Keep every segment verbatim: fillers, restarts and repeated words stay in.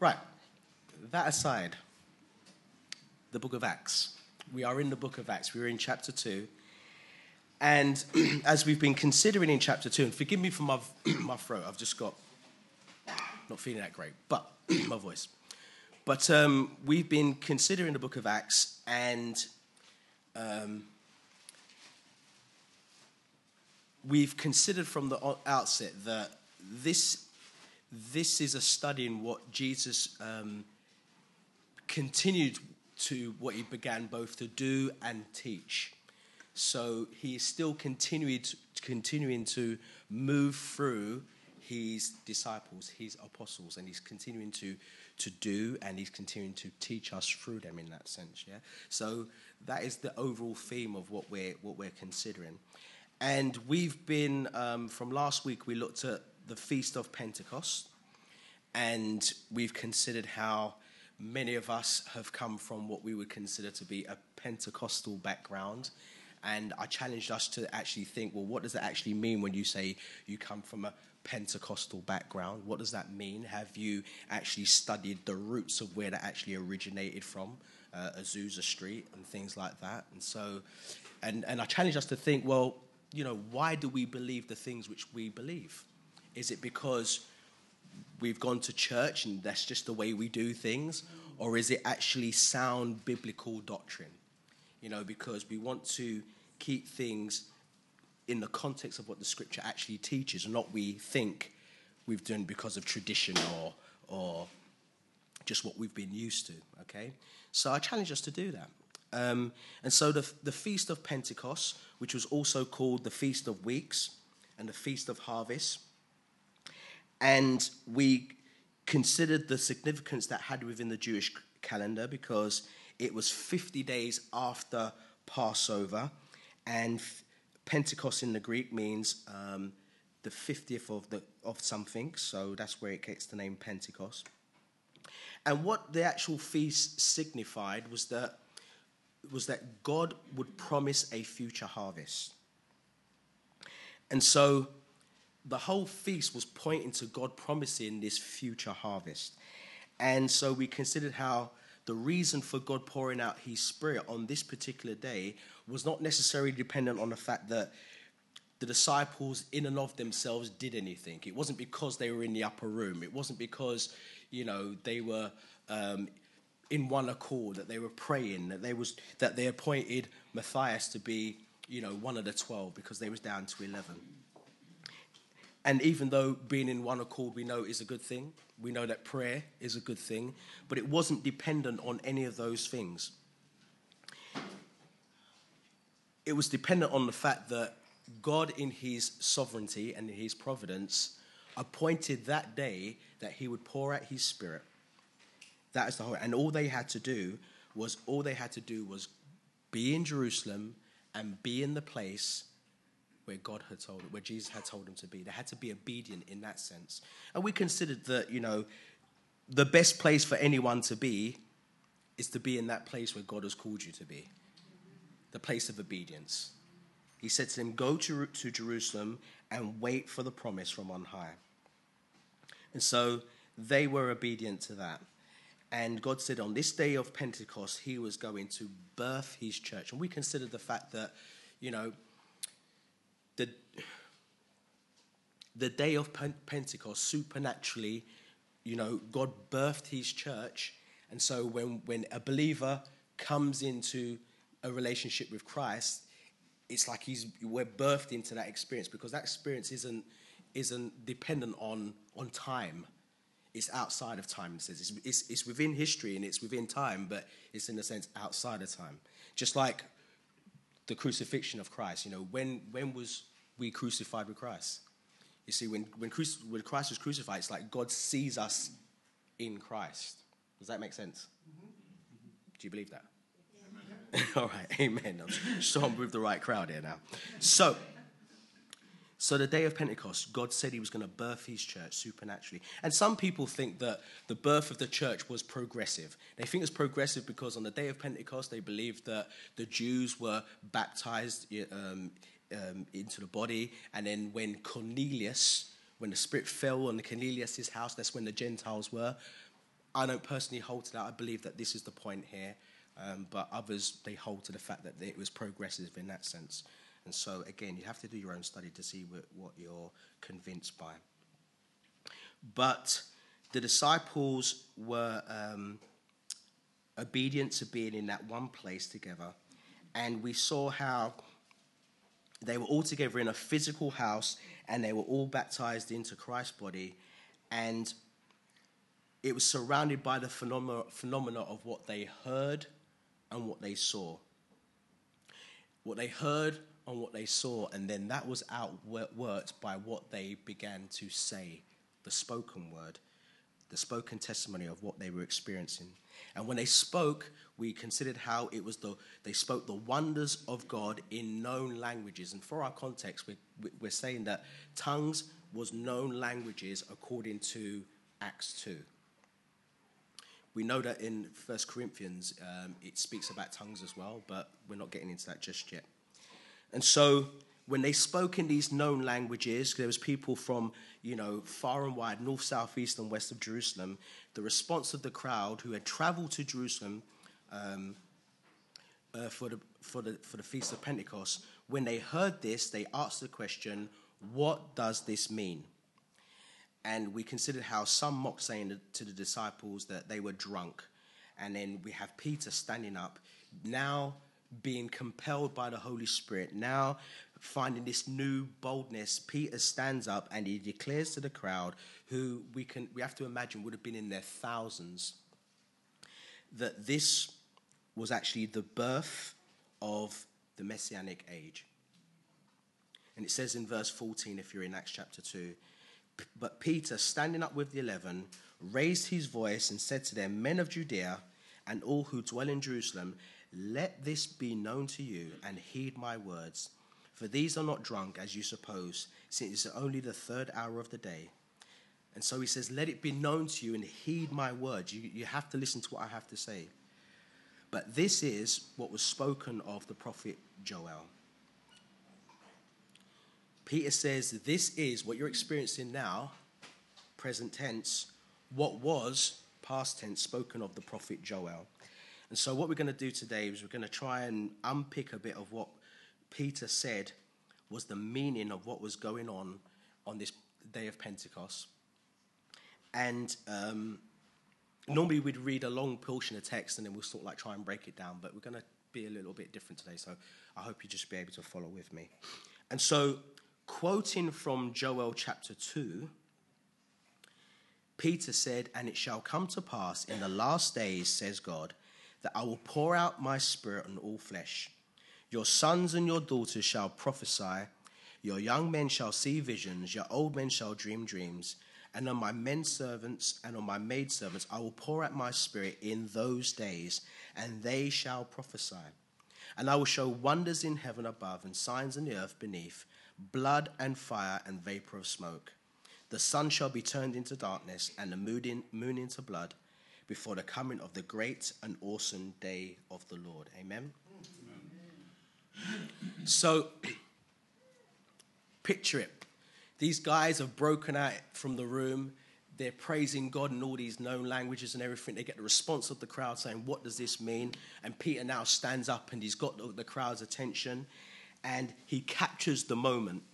Right, that aside, the book of Acts. We are in the book of Acts. We're in chapter two. And as we've been considering in chapter two, and forgive me for my, my throat, I've just got, not feeling that great, but my voice. But um, we've been considering the book of Acts, and um, we've considered from the outset that this, this is a study in what Jesus um, continued to what he began both to do and teach. So he is still continuing to, continuing to move through his disciples, his apostles, and he's continuing to, to do, and he's continuing to teach us through them in that sense. Yeah. So that is the overall theme of what we're what we're considering. And we've been um, from last week we looked at the Feast of Pentecost, and we've considered how many of us have come from what we would consider to be a Pentecostal background. And I challenged us to actually think, well, what does that actually mean when you say you come from a Pentecostal background? What does that mean? Have you actually studied the roots of where that actually originated from, uh, Azusa Street and things like that? And so, and, and I challenged us to think, well, you know, why do we believe the things which we believe? Is it because we've gone to church and that's just the way we do things? Or is it actually sound biblical doctrine? You know, because we want to keep things in the context of what the scripture actually teaches, and not we think we've done because of tradition or or just what we've been used to, okay? So I challenge us to do that. Um, and so the, the Feast of Pentecost, which was also called the Feast of Weeks and the Feast of Harvest, and we considered the significance that had within the Jewish calendar because it was fifty days after Passover, and Pentecost in the Greek means um, the fiftieth of the of something, so that's where it gets the name Pentecost. And what the actual feast signified was that was that God would promise a future harvest. And so the whole feast was pointing to God promising this future harvest. And so we considered how the reason for God pouring out his Spirit on this particular day was not necessarily dependent on the fact that the disciples in and of themselves did anything. It wasn't because they were in the upper room. It wasn't because, you know, they were um, in one accord, that they were praying, that they was that they appointed Matthias to be, you know, one of the twelve because they was down to eleven. And even though being in one accord we know is a good thing, we know that prayer is a good thing, but it wasn't dependent on any of those things. It was dependent on the fact that God in his sovereignty and in his providence appointed that day that he would pour out his Spirit. That is the whole, and all they had to do was, all they had to do was be in Jerusalem and be in the place where God had told, where Jesus had told them to be. They had to be obedient in that sense. And we considered that, you know, the best place for anyone to be is to be in that place where God has called you to be. The place of obedience. He said to them, go to, to Jerusalem and wait for the promise from on high. And so they were obedient to that. And God said on this day of Pentecost, he was going to birth his church. And we considered the fact that, you know, the, the day of Pentecost, supernaturally, you know, God birthed his church. And so when, when a believer comes into a relationship with Christ, it's like he's we're birthed into that experience, because that experience isn't isn't dependent on on time. It's outside of time. It says it's, it's it's within history and it's within time, but it's in a sense outside of time. Just like the crucifixion of Christ. You know, when when was we crucified with Christ? You see, when when, cruci- when Christ was crucified, it's like God sees us in Christ. Does that make sense? Mm-hmm. Do you believe that? All right, amen. I'm sure I'm with the right crowd here now. So, so the day of Pentecost, God said he was going to birth his church supernaturally. And some people think that the birth of the church was progressive. They think it's progressive because on the day of Pentecost, they believed that the Jews were baptized um, um, into the body. And then when Cornelius, when the Spirit fell on Cornelius' house, that's when the Gentiles were. I don't personally hold to that. I believe that this is the point here. Um, but others, they hold to the fact that it was progressive in that sense. And so, again, you have to do your own study to see what, what you're convinced by. But the disciples were um, obedient to being in that one place together. And we saw how they were all together in a physical house, and they were all baptized into Christ's body. And it was surrounded by the phenomena, phenomena of what they heard and what they saw. What they heard and what they saw, and then that was outworked by what they began to say, the spoken word, the spoken testimony of what they were experiencing. And when they spoke, we considered how it was the they spoke the wonders of God in known languages. And for our context, we, we're saying that tongues was known languages according to Acts two. We know that in First Corinthians, um, it speaks about tongues as well, but we're not getting into that just yet. And so when they spoke in these known languages, there was people from, you know, far and wide, north, south, east, and west of Jerusalem. The response of the crowd who had traveled to Jerusalem um, uh, for the for the for the Feast of Pentecost, when they heard this, they asked the question, "What does this mean?" And we considered how some mocked, saying to the disciples that they were drunk. And then we have Peter standing up, now being compelled by the Holy Spirit, now finding this new boldness. Peter stands up and he declares to the crowd, who we can we have to imagine would have been in their thousands, that this was actually the birth of the Messianic age. And it says in verse fourteen, if you're in Acts chapter two, "But Peter, standing up with the eleven, raised his voice and said to them, 'Men of Judea and all who dwell in Jerusalem, let this be known to you, and heed my words. For these are not drunk, as you suppose, since it's only the third hour of the day.'" And so he says, let it be known to you and heed my words. You, you have to listen to what I have to say. But this is what was spoken of the prophet Joel. Peter says, this is what you're experiencing now, present tense, what was, past tense, spoken of the prophet Joel. And so what we're going to do today is we're going to try and unpick a bit of what Peter said was the meaning of what was going on on this day of Pentecost. And um, normally we'd read a long portion of text and then we'll sort of like try and break it down, but we're going to be a little bit different today, so I hope you just be able to follow with me. And so, quoting from Joel chapter two, Peter said, "And it shall come to pass in the last days, says God, that I will pour out my spirit on all flesh. Your sons and your daughters shall prophesy, your young men shall see visions, your old men shall dream dreams, and on my men servants and on my maid servants I will pour out my spirit in those days, and they shall prophesy. And I will show wonders in heaven above and signs in the earth beneath, blood and fire and vapor of smoke. The sun shall be turned into darkness and the moon, in, moon into blood before the coming of the great and awesome day of the Lord." Amen? Amen. So, picture it. These guys have broken out from the room. They're praising God in all these known languages and everything. They get the response of the crowd saying, "What does this mean?" And Peter now stands up and he's got the, the crowd's attention and he captures the moment.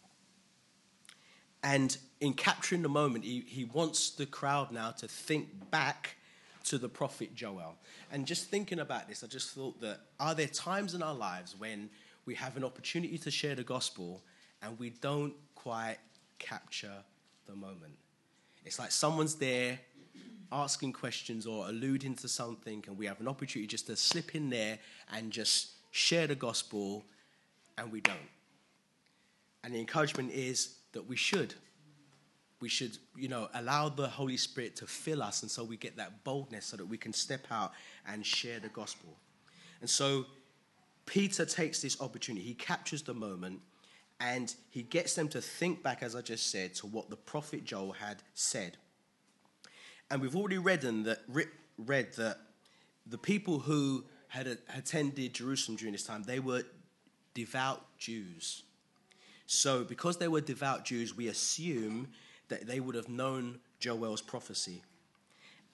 And in capturing the moment, he, he wants the crowd now to think back to the prophet Joel. And just thinking about this, I just thought that, are there times in our lives when we have an opportunity to share the gospel and we don't quite capture the moment? It's like someone's there asking questions or alluding to something, and we have an opportunity just to slip in there and just share the gospel, and we don't. And the encouragement is that we should. We should, you know, allow the Holy Spirit to fill us, and so we get that boldness so that we can step out and share the gospel. And so Peter takes this opportunity. He captures the moment, and he gets them to think back, as I just said, to what the prophet Joel had said. And we've already read, in that, read that the people who had attended Jerusalem during this time, they were devout Jews. So because they were devout Jews, we assume that they would have known Joel's prophecy.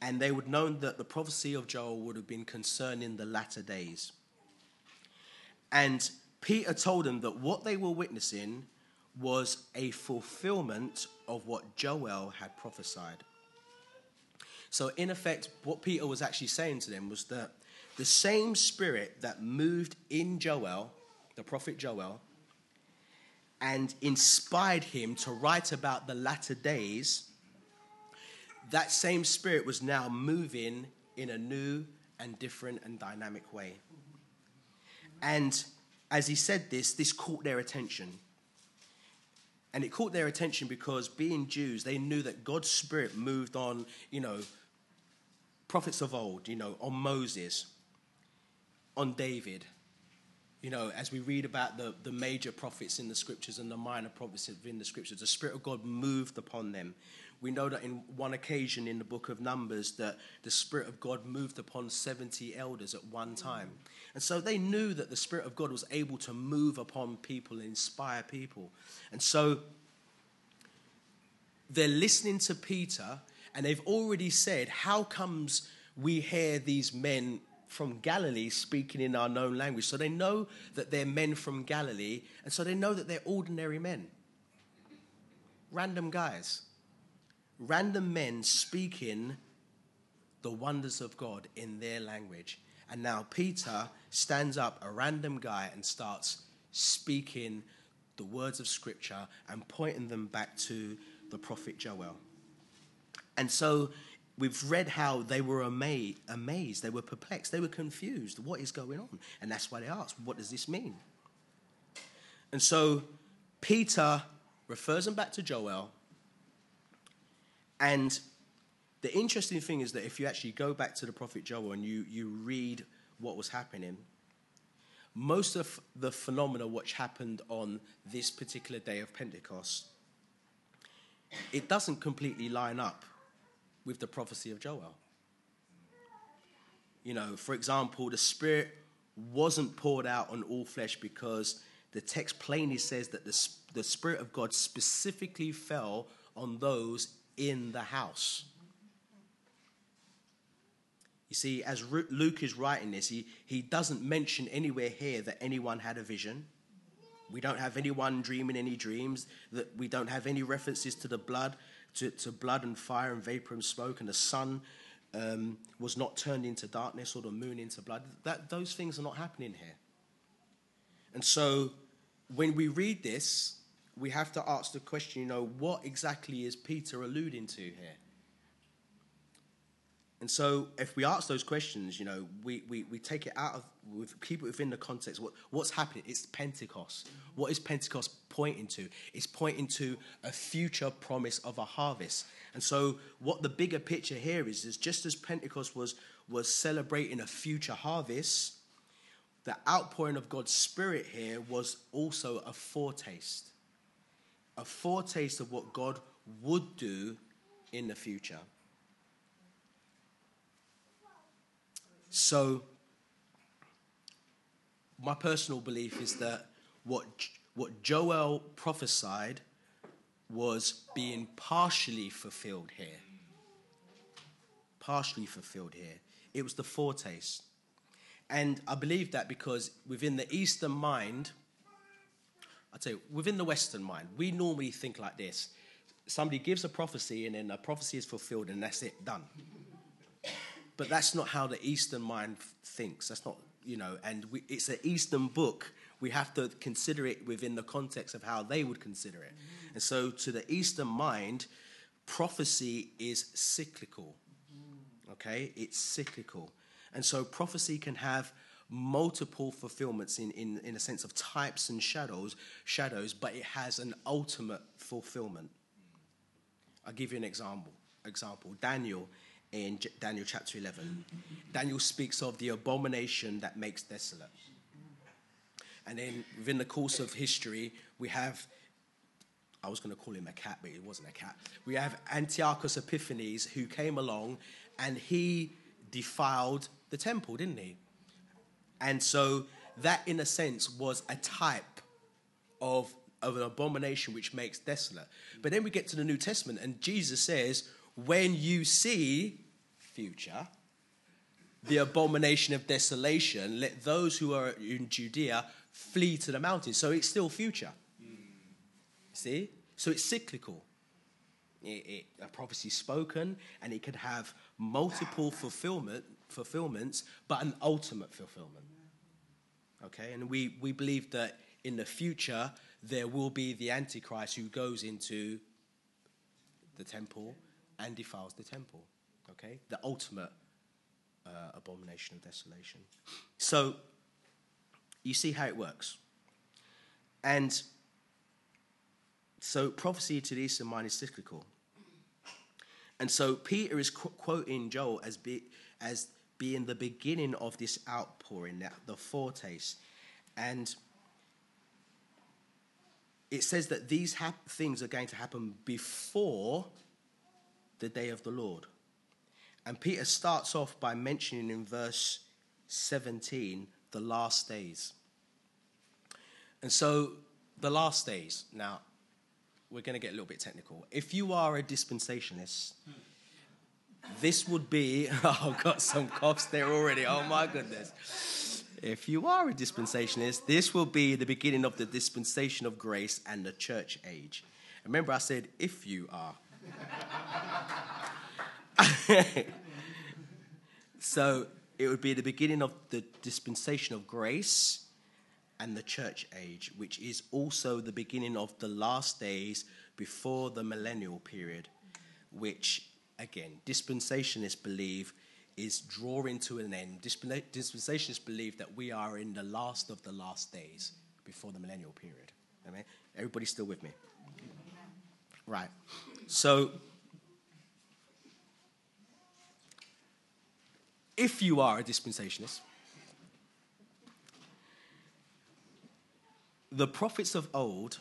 and they would know that the prophecy of Joel would have been concerning the latter days. And Peter told them that what they were witnessing was a fulfillment of what Joel had prophesied. So in effect, what Peter was actually saying to them was that the same spirit that moved in Joel, the prophet Joel, and inspired him to write about the latter days, that same spirit was now moving in a new and different and dynamic way. And as he said this, this caught their attention. And it caught their attention because, being Jews, they knew that God's spirit moved on, you know, prophets of old, you know, on Moses, on David. You know, as we read about the, the major prophets in the scriptures and the minor prophets in the scriptures, the Spirit of God moved upon them. We know that in one occasion in the book of Numbers that the Spirit of God moved upon seventy elders at one time. And so they knew that the Spirit of God was able to move upon people and inspire people. And so they're listening to Peter, and they've already said, how comes we hear these men from Galilee speaking in our known language? So they know that they're men from Galilee, and so they know that they're ordinary men. Random guys. Random men speaking the wonders of God in their language. And now Peter stands up, a random guy, and starts speaking the words of Scripture and pointing them back to the prophet Joel. And so we've read how they were ama- amazed, they were perplexed, they were confused. What is going on? And that's why they asked, what does this mean? And so Peter refers them back to Joel. And the interesting thing is that if you actually go back to the prophet Joel and you, you read what was happening, most of the phenomena which happened on this particular day of Pentecost, it doesn't completely line up with the prophecy of Joel. You know, for example, the Spirit wasn't poured out on all flesh because the text plainly says that the, the Spirit of God specifically fell on those in the house. You see, as Luke is writing this, he, he doesn't mention anywhere here that anyone had a vision. We don't have anyone dreaming any dreams. That we don't have any references to the blood, to, to blood and fire and vapor and smoke, and the sun um, was not turned into darkness or the moon into blood. That those things are not happening here. And so, when we read this, we have to ask the question, you know, what exactly is Peter alluding to here? And so if we ask those questions, you know, we, we, we take it out of, we keep it within the context. What, what's happening? It's Pentecost. What is Pentecost pointing to? It's pointing to a future promise of a harvest. And so what the bigger picture here is, is just as Pentecost was, was celebrating a future harvest, the outpouring of God's Spirit here was also a foretaste. A foretaste of what God would do in the future. So, my personal belief is that what what Joel prophesied was being partially fulfilled here. Partially fulfilled here. It was the foretaste. And I believe that because within the Eastern mind, I tell you, within the Western mind, we normally think like this. Somebody gives a prophecy and then the prophecy is fulfilled and that's it, done. But that's not how the Eastern mind thinks. That's not, you know, and we, it's an Eastern book. We have to consider it within the context of how they would consider it. Mm-hmm. And so to the Eastern mind, prophecy is cyclical. Okay? It's cyclical. And so prophecy can have multiple fulfillments in, in, in a sense of types and shadows, shadows, but it has an ultimate fulfillment. I'll give you an example. Example, Daniel. In Daniel chapter eleven, Daniel speaks of the abomination that makes desolate. And then within the course of history, we have, I was going to call him a cat, but it wasn't a cat. We have Antiochus Epiphanes, who came along and he defiled the temple, didn't he? And so that, in a sense, was a type of, of an abomination which makes desolate. But then we get to the New Testament and Jesus says, when you see future. The abomination of desolation, let those who are in Judea flee to the mountains. So it's still future. Mm. See? So it's cyclical. It, it, a prophecy spoken, and it could have multiple fulfillment, fulfillments, but an ultimate fulfillment. Okay? And we, we believe that in the future, there will be the Antichrist who goes into the temple and defiles the temple. Okay? The ultimate Uh, abomination of desolation. So, you see how it works. And so, prophecy to the east and mind is cyclical. And so, Peter is qu- quoting Joel as, be, as being the beginning of this outpouring, the foretaste. And it says that these hap- things are going to happen before the day of the Lord. And Peter starts off by mentioning in verse seventeen the last days. And so the last days, now we're going to get a little bit technical. If you are a dispensationalist, this would be, oh, I've got some coughs there already, oh my goodness. If you are a dispensationalist, this will be the beginning of the dispensation of grace and the church age. Remember I said, if you are. So it would be the beginning of the dispensation of grace and the church age, which is also the beginning of the last days before the millennial period, which, again, dispensationalists believe is drawing to an end. Dispensationalists believe that we are in the last of the last days before the millennial period. I mean, everybody still with me? Right. So if you are a dispensationalist, the prophets of old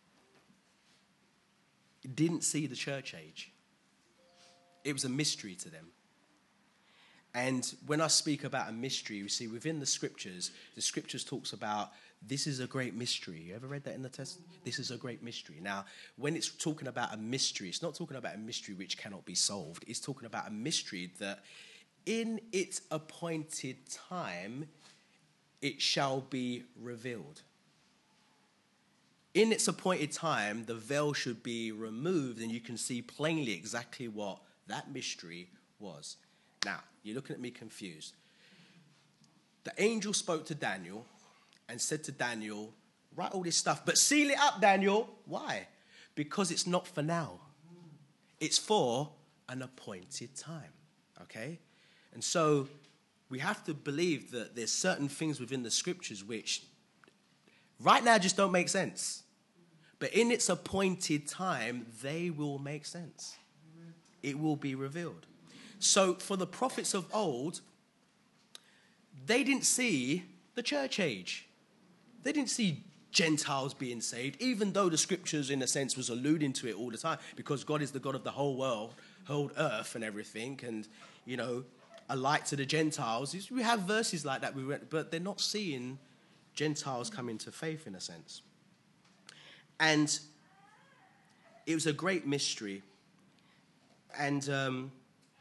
didn't see the church age. It was a mystery to them. And when I speak about a mystery, you see, within the scriptures, the scriptures talks about this is a great mystery. You ever read that in the text? This is a great mystery. Now, when it's talking about a mystery, it's not talking about a mystery which cannot be solved. It's talking about a mystery that in its appointed time, it shall be revealed. In its appointed time, the veil should be removed and you can see plainly exactly what that mystery was. Now, you're looking at me confused. The angel spoke to Daniel and said to Daniel, write all this stuff, but seal it up, Daniel. Why? Because it's not for now. It's for an appointed time, okay? And so we have to believe that there's certain things within the scriptures which right now just don't make sense. But in its appointed time, they will make sense. It will be revealed. So for the prophets of old, they didn't see the church age. They didn't see Gentiles being saved, even though the scriptures, in a sense, was alluding to it all the time, because God is the God of the whole world, whole earth and everything, and, you know, a light to the Gentiles. We have verses like that, but they're not seeing Gentiles come into faith, in a sense. And it was a great mystery. And um,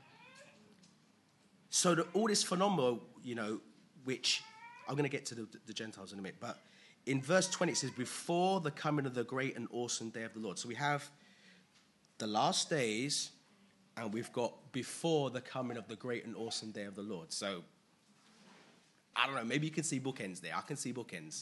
so the, all this phenomenon, you know, which I'm going to get to the, the Gentiles in a minute, but in verse twenty it says, before the coming of the great and awesome day of the Lord. So we have the last days, and we've got before the coming of the great and awesome day of the Lord. So, I don't know, maybe you can see bookends there. I can see bookends.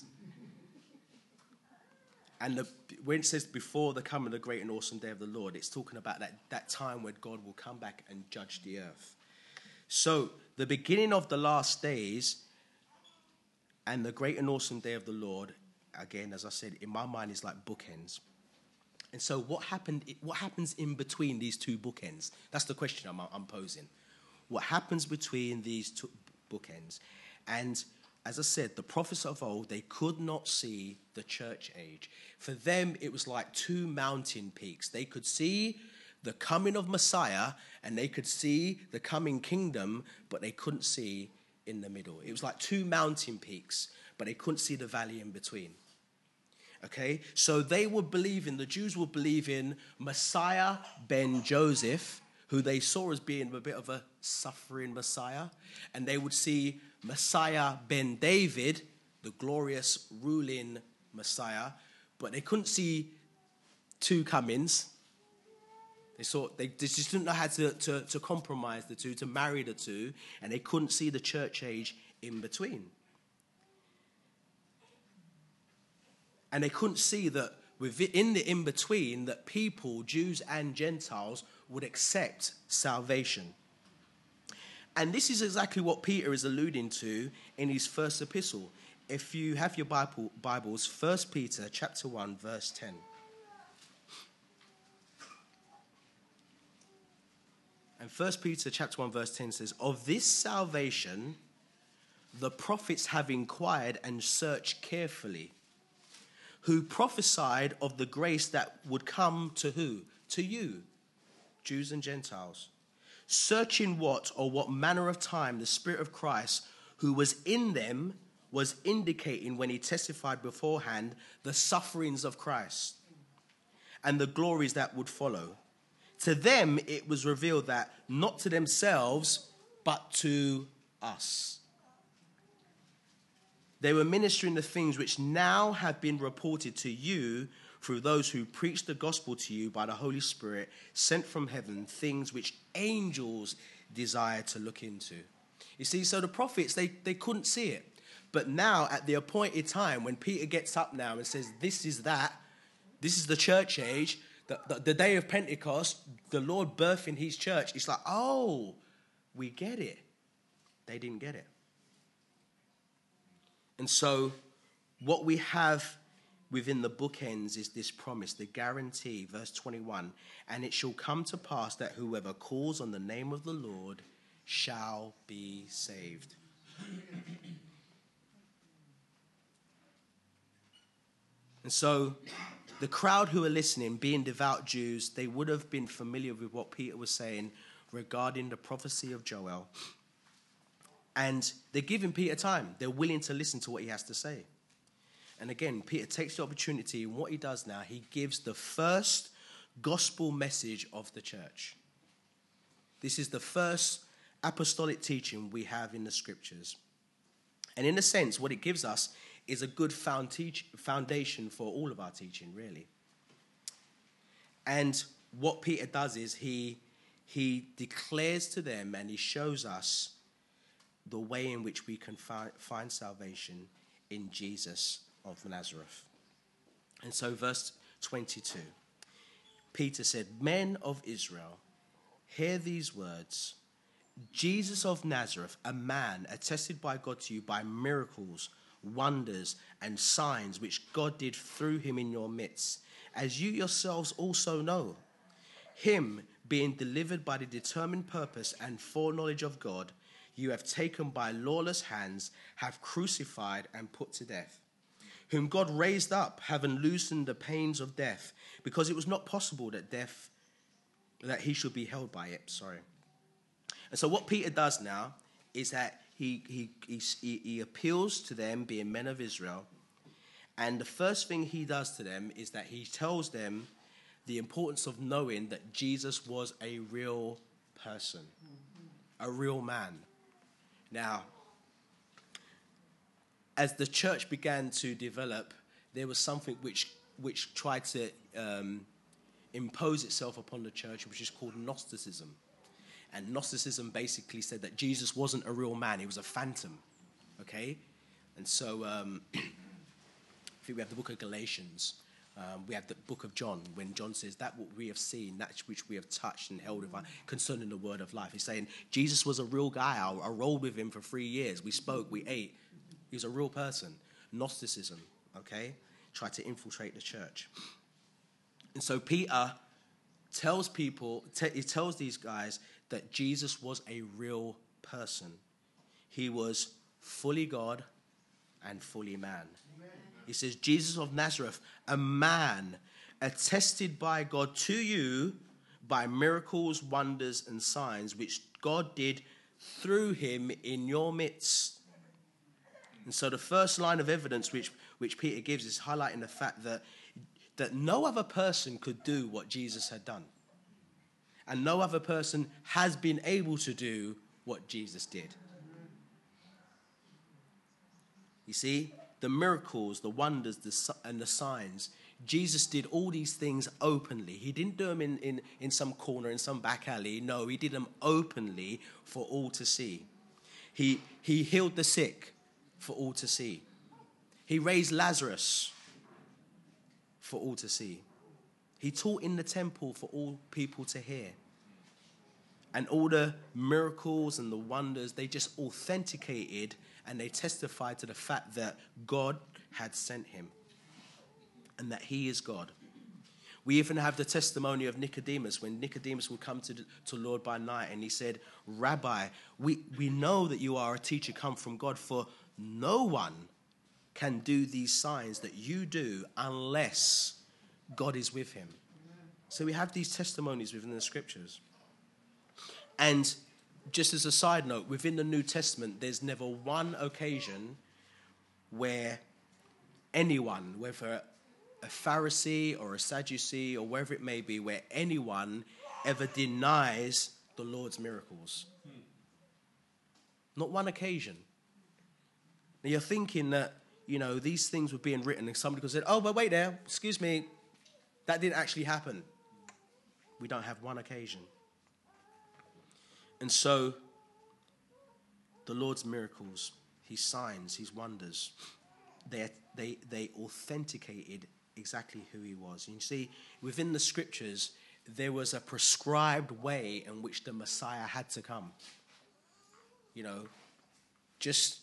And the, when it says before the coming of the great and awesome day of the Lord, it's talking about that, that time when God will come back and judge the earth. So, the beginning of the last days and the great and awesome day of the Lord, again, as I said, in my mind, is like bookends. And so what happened? What happens in between these two bookends? That's the question I'm, I'm posing. What happens between these two bookends? And as I said, the prophets of old, they could not see the church age. For them, it was like two mountain peaks. They could see the coming of Messiah, and they could see the coming kingdom, but they couldn't see in the middle. It was like two mountain peaks, but they couldn't see the valley in between. Okay, so they would believe in, the Jews would believe in Messiah ben Joseph, who they saw as being a bit of a suffering Messiah. And they would see Messiah ben David, the glorious ruling Messiah, but they couldn't see two comings. They saw they, they just didn't know how to, to, to compromise the two, to marry the two, and they couldn't see the church age in between. And they couldn't see that within the in-between that people, Jews and Gentiles, would accept salvation. And this is exactly what Peter is alluding to in his first epistle. If you have your Bible, Bibles, First Peter chapter one, verse ten. And First Peter chapter one, verse ten says, "Of this salvation the prophets have inquired and searched carefully, who prophesied of the grace that would come to who? To you, Jews and Gentiles. Searching what or what manner of time the Spirit of Christ, who was in them, was indicating when he testified beforehand the sufferings of Christ and the glories that would follow. To them it was revealed that not to themselves, but to us. They were ministering the things which now have been reported to you through those who preach the gospel to you by the Holy Spirit sent from heaven, things which angels desire to look into." You see, so the prophets, they, they couldn't see it. But now, at the appointed time, when Peter gets up now and says, this is that, this is the church age, the, the, the day of Pentecost, the Lord birthing his church, it's like, oh, we get it. They didn't get it. And so what we have within the bookends is this promise, the guarantee, verse twenty-one, "And it shall come to pass that whoever calls on the name of the Lord shall be saved." And so the crowd who are listening, being devout Jews, they would have been familiar with what Peter was saying regarding the prophecy of Joel. And they're giving Peter time. They're willing to listen to what he has to say. And again, Peter takes the opportunity, and what he does now, he gives the first gospel message of the church. This is the first apostolic teaching we have in the scriptures. And in a sense, what it gives us is a good foundation for all of our teaching, really. And what Peter does is he, he declares to them and he shows us the way in which we can fi- find salvation in Jesus of Nazareth. And so verse twenty-two, Peter said, "Men of Israel, hear these words. Jesus of Nazareth, a man attested by God to you by miracles, wonders, and signs which God did through him in your midst, as you yourselves also know. Him, being delivered by the determined purpose and foreknowledge of God, you have taken by lawless hands, have crucified and put to death, whom God raised up, having loosened the pains of death, because it was not possible that death, that he should be held by it." Sorry. And so what Peter does now is that he he he, he appeals to them, being men of Israel, and the first thing he does to them is that he tells them the importance of knowing that Jesus was a real person, a real man. Now, as the church began to develop, there was something which which tried to um, impose itself upon the church, which is called Gnosticism. And Gnosticism basically said that Jesus wasn't a real man, he was a phantom, okay? And so um, I think we have the book of Galatians, um, we have the book of John, when John says, "That what we have seen, that which we have touched and held concerning the word of life." He's saying, Jesus was a real guy. I, I rolled with him for three years. We spoke, we ate. He was a real person. Gnosticism, okay, tried to infiltrate the church. And so Peter tells people, te- he tells these guys that Jesus was a real person. He was fully God and fully man. Amen. He says, Jesus of Nazareth, a man attested by God to you by miracles, wonders, and signs, which God did through him in your midst. And so the first line of evidence which, which Peter gives is highlighting the fact that, that no other person could do what Jesus had done. And no other person has been able to do what Jesus did. You see, the miracles, the wonders, the, and the signs, Jesus did all these things openly. He didn't do them in, in, in some corner, in some back alley. No, he did them openly for all to see. He, he healed the sick for all to see. He raised Lazarus for all to see. He taught in the temple for all people to hear. And all the miracles and the wonders, they just authenticated and they testified to the fact that God had sent him and that he is God. We even have the testimony of Nicodemus, when Nicodemus would come to the, to Lord by night and he said, Rabbi, we, we know that you are a teacher come from God, for no one can do these signs that you do unless God is with him. So we have these testimonies within the scriptures. And just as a side note, within the New Testament, there's never one occasion where anyone, whether a Pharisee or a Sadducee or wherever it may be, where anyone ever denies the Lord's miracles. Not one occasion. Now you're thinking that, you know, these things were being written and somebody could say, oh, but wait there, excuse me, that didn't actually happen. We don't have one occasion. And so, the Lord's miracles, his signs, his wonders, they, they, they authenticated exactly who he was. And you see, within the scriptures, there was a prescribed way in which the Messiah had to come. You know, just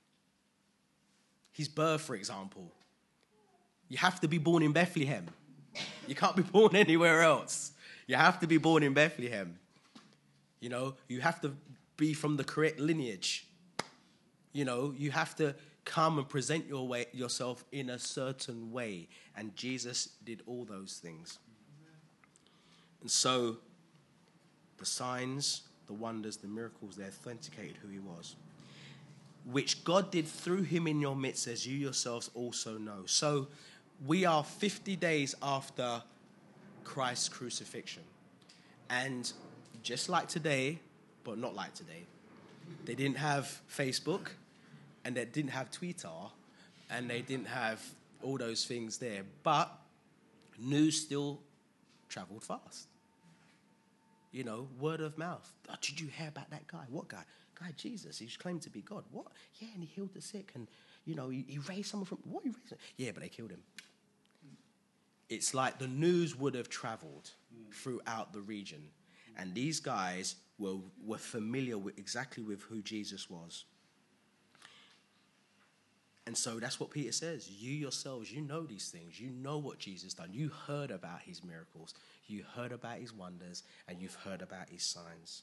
his birth, for example. You have to be born in Bethlehem. You can't be born anywhere else. You have to be born in Bethlehem. You know, you have to be from the correct lineage. You know, you have to come and present your way, yourself in a certain way. And Jesus did all those things. And so, the signs, the wonders, the miracles, they authenticated who he was. Which God did through him in your midst, as you yourselves also know. So, we are fifty days after Christ's crucifixion. And just like today, but not like today, they didn't have Facebook, and they didn't have Twitter, and they didn't have all those things there. But news still traveled fast. You know, word of mouth. Oh, did you hear about that guy? What guy? Guy Jesus. He claimed to be God. What? Yeah, and he healed the sick, and, you know, he, he raised someone from... What? He raised him? Yeah, but they killed him. It's like the news would have traveled throughout the region. And these guys were, were familiar with exactly with who Jesus was. And so that's what Peter says. You yourselves, you know these things. You know what Jesus done. You heard about his miracles. You heard about his wonders. And you've heard about his signs.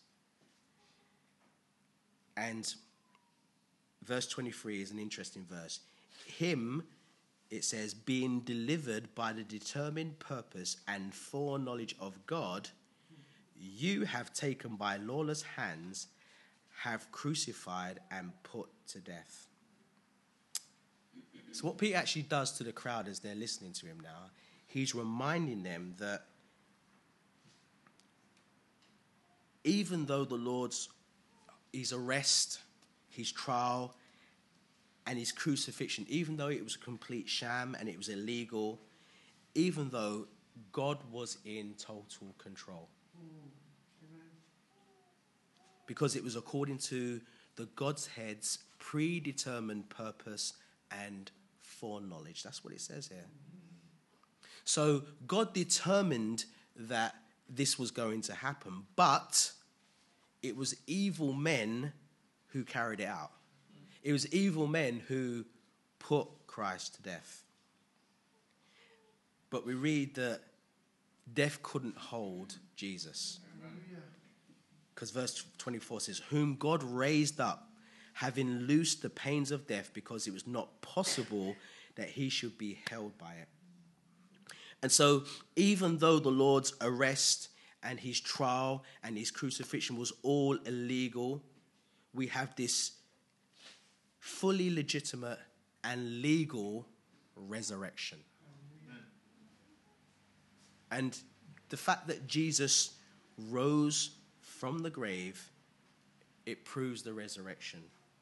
And verse twenty-three is an interesting verse. Him, it says, being delivered by the determined purpose and foreknowledge of God, you have taken by lawless hands, have crucified and put to death. So what Peter actually does to the crowd as they're listening to him now, he's reminding them that even though the Lord's his arrest, his trial, and his crucifixion, even though it was a complete sham and it was illegal, even though God was in total control. Because it was according to the God's head's predetermined purpose and foreknowledge. That's what it says here. So God determined that this was going to happen, but it was evil men who carried it out. It was evil men who put Christ to death. But we read that death couldn't hold Jesus. Because verse twenty-four says, whom God raised up, having loosed the pains of death, because it was not possible that he should be held by it. And so, even though the Lord's arrest and his trial and his crucifixion was all illegal, we have this fully legitimate and legal resurrection. Amen. And the fact that Jesus rose from the grave, it proves the resurrection.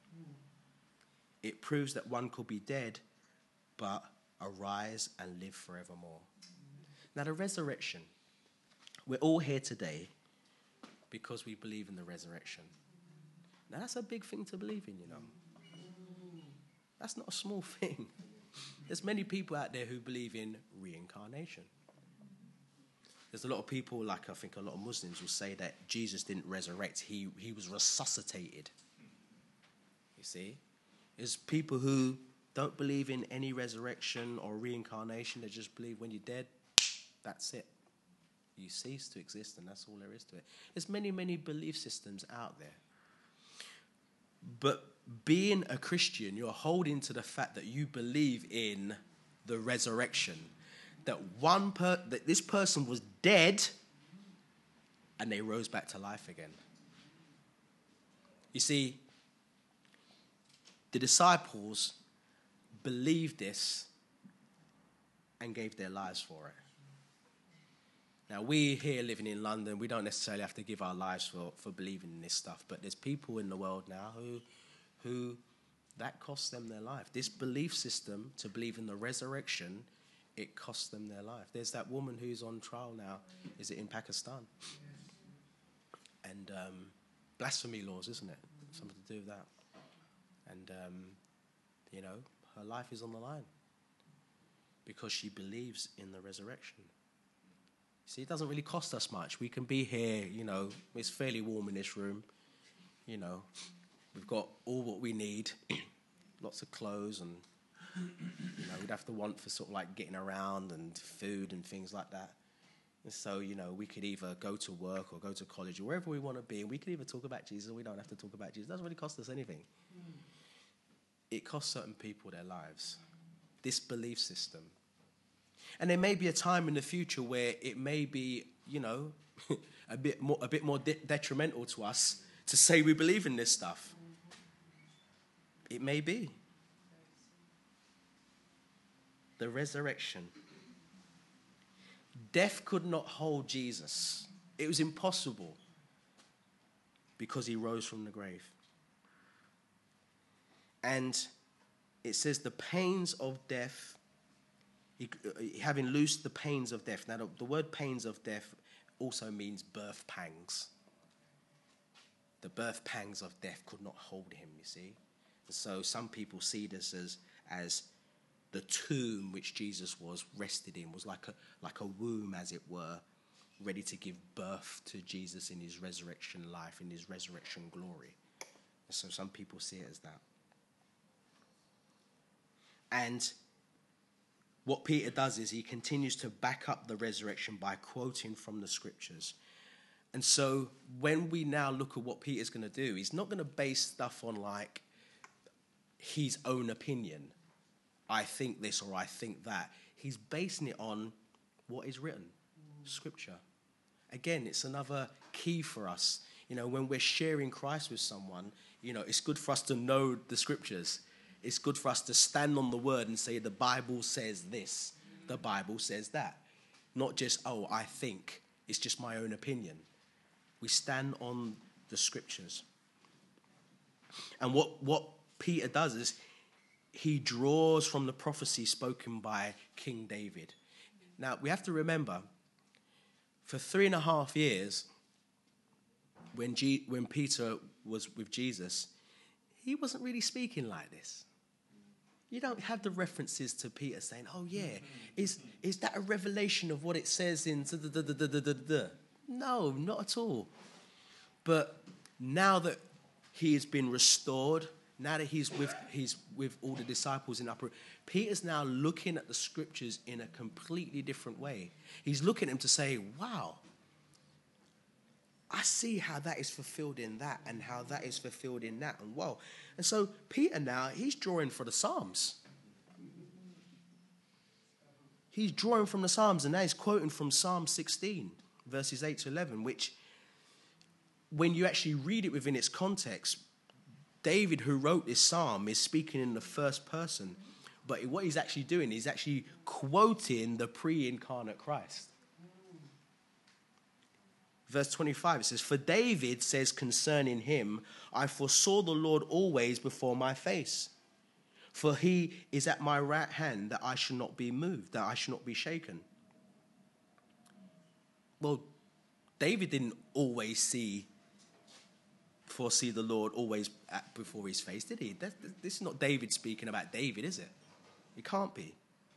It proves that one could be dead, but arise and live forevermore. Now, the resurrection, we're all here today because we believe in the resurrection. Now, that's a big thing to believe in, you know. That's not a small thing. There's many people out there who believe in reincarnation. There's a lot of people, like I think a lot of Muslims will say that Jesus didn't resurrect, he, he was resuscitated. You see? There's people who don't believe in any resurrection or reincarnation. They just believe when you're dead, that's it. You cease to exist, and that's all there is to it. There's many, many belief systems out there. But being a Christian, you're holding to the fact that you believe in the resurrection. That one per that this person was dead and they rose back to life again. You see, the disciples believed this and gave their lives for it. Now, we here living in London, we don't necessarily have to give our lives for, for believing in this stuff, but there's people in the world now who, who that costs them their life. This belief system, to believe in the resurrection, it costs them their life. There's that woman who's on trial now. Is it in Pakistan? And um, blasphemy laws, isn't it? Something to do with that. And, um, you know, her life is on the line because she believes in the resurrection. See, it doesn't really cost us much. We can be here, you know, it's fairly warm in this room. You know, we've got all what we need, lots of clothes, and, you know, we'd have to want for sort of like getting around and food and things like that. And so, you know, we could either go to work or go to college or wherever we want to be, and we could either talk about Jesus or we don't have to talk about Jesus. It doesn't really cost us anything. Mm. It costs certain people their lives, this belief system. And there may be a time in the future where it may be, you know, a bit more, a bit more de- detrimental to us to say we believe in this stuff. It may be. The resurrection. Death could not hold Jesus. It was impossible because he rose from the grave. And it says the pains of death, he, having loosed the pains of death. Now, the, the word pains of death also means birth pangs. The birth pangs of death could not hold him, you see. And so some people see this as, as the tomb which Jesus was rested in was like a, like a womb, as it were, ready to give birth to Jesus in his resurrection life, in his resurrection glory. And so some people see it as that. And what Peter does is he continues to back up the resurrection by quoting from the scriptures. And so when we now look at what Peter's going to do, he's not going to base stuff on like his own opinion. I think this or I think that. He's basing it on what is written, scripture. Again, it's another key for us. You know, when we're sharing Christ with someone, you know, it's good for us to know the scriptures. It's good for us to stand on the word and say, the Bible says this, the Bible says that. Not just, oh, I think, it's just my own opinion. We stand on the scriptures. And what, what Peter does is he draws from the prophecy spoken by King David. Now, we have to remember, for three and a half years, when, G- when Peter was with Jesus, he wasn't really speaking like this. You don't have the references to Peter saying, oh, yeah, is is that a revelation of what it says in... Da, da, da, da, da, da, da? No, not at all. But now that he has been restored, now that he's with he's with all the disciples in upper... Peter's now looking at the scriptures in a completely different way. He's looking at them to say, wow, I see how that is fulfilled in that and how that is fulfilled in that. And wow. And so Peter now, he's drawing for the Psalms. He's drawing from the Psalms, and now he's quoting from Psalm sixteen, verses eight to eleven, which, when you actually read it within its context, David, who wrote this psalm, is speaking in the first person. But what he's actually doing, he's actually quoting the pre-incarnate Christ. Verse twenty-five, it says, for David says concerning him, I foresaw the Lord always before my face. For he is at my right hand, that I should not be moved, that I should not be shaken. Well, David didn't always see, foresee the Lord always at, before his face, did he? That, this is not David speaking about David, is it? It can't be.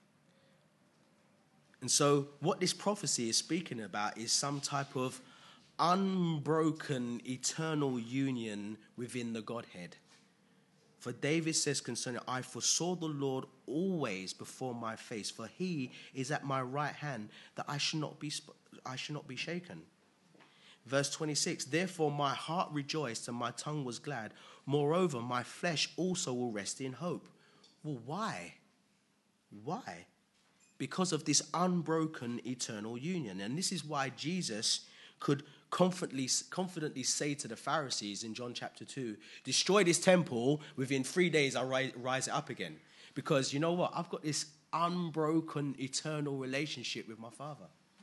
And so what this prophecy is speaking about is some type of unbroken eternal union within the Godhead. For David says concerning, I foresaw the Lord always before my face, for he is at my right hand, that I should not be I should not be shaken. Verse twenty-six, therefore my heart rejoiced and my tongue was glad. Moreover, my flesh also will rest in hope. Well, why? Why? Because of this unbroken eternal union. And this is why Jesus could confidently, confidently say to the Pharisees in John chapter two, destroy this temple, within three days I'll rise, rise it up again. Because you know what? I've got this unbroken eternal relationship with my Father.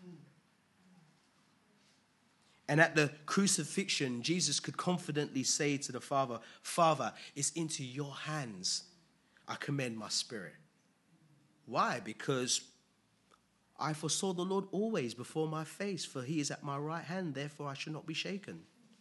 And at the crucifixion, Jesus could confidently say to the Father, Father, it's into your hands I commend my spirit. Why? Because I foresaw the Lord always before my face, for he is at my right hand, therefore I should not be shaken.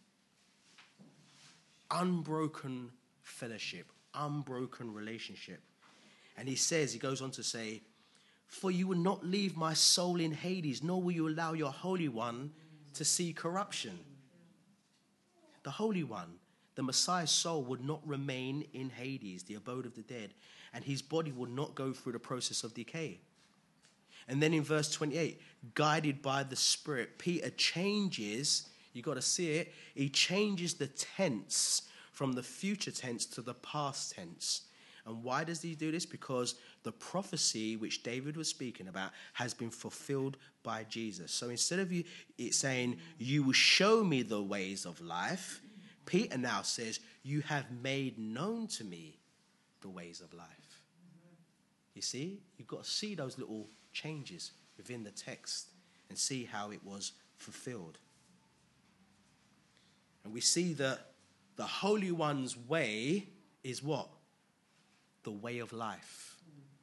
Unbroken fellowship, unbroken relationship. And he says, he goes on to say, for you will not leave my soul in Hades, nor will you allow your Holy One to see corruption. The Holy One, the Messiah's soul, would not remain in Hades, the abode of the dead, and his body would not go through the process of decay. And then in verse twenty-eight, guided by the Spirit, Peter changes, you got to see it, he changes the tense from the future tense to the past tense. And why does he do this? Because the prophecy which David was speaking about has been fulfilled by Jesus. So instead of you it saying, you will show me the ways of life, Peter now says, you have made known to me the ways of life. You see, you've got to see those little changes within the text and see how it was fulfilled. And we see that the Holy One's way is what? The way of life.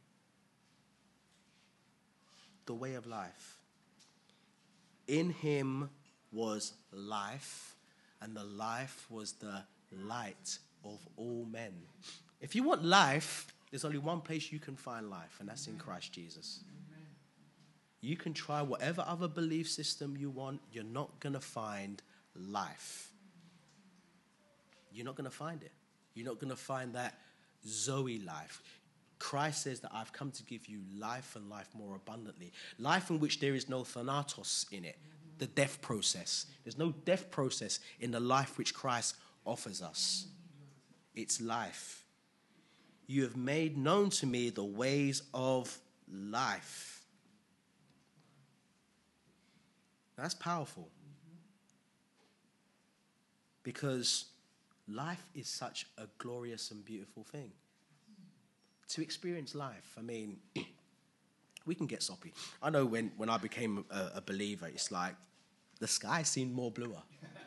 The way of life. In him was life, and the life was the light of all men. If you want life, there's only one place you can find life, and that's in Christ Jesus. You can try whatever other belief system you want, you're not going to find life. You're not going to find it. You're not going to find that Zoe life. Christ says that I've come to give you life and life more abundantly. Life in which there is no thanatos in it, the death process. There's no death process in the life which Christ offers us. It's life. You have made known to me the ways of life. That's powerful. Because life is such a glorious and beautiful thing. To experience life, I mean, we can get soppy. I know when, when I became a, a believer, it's like the sky seemed more bluer.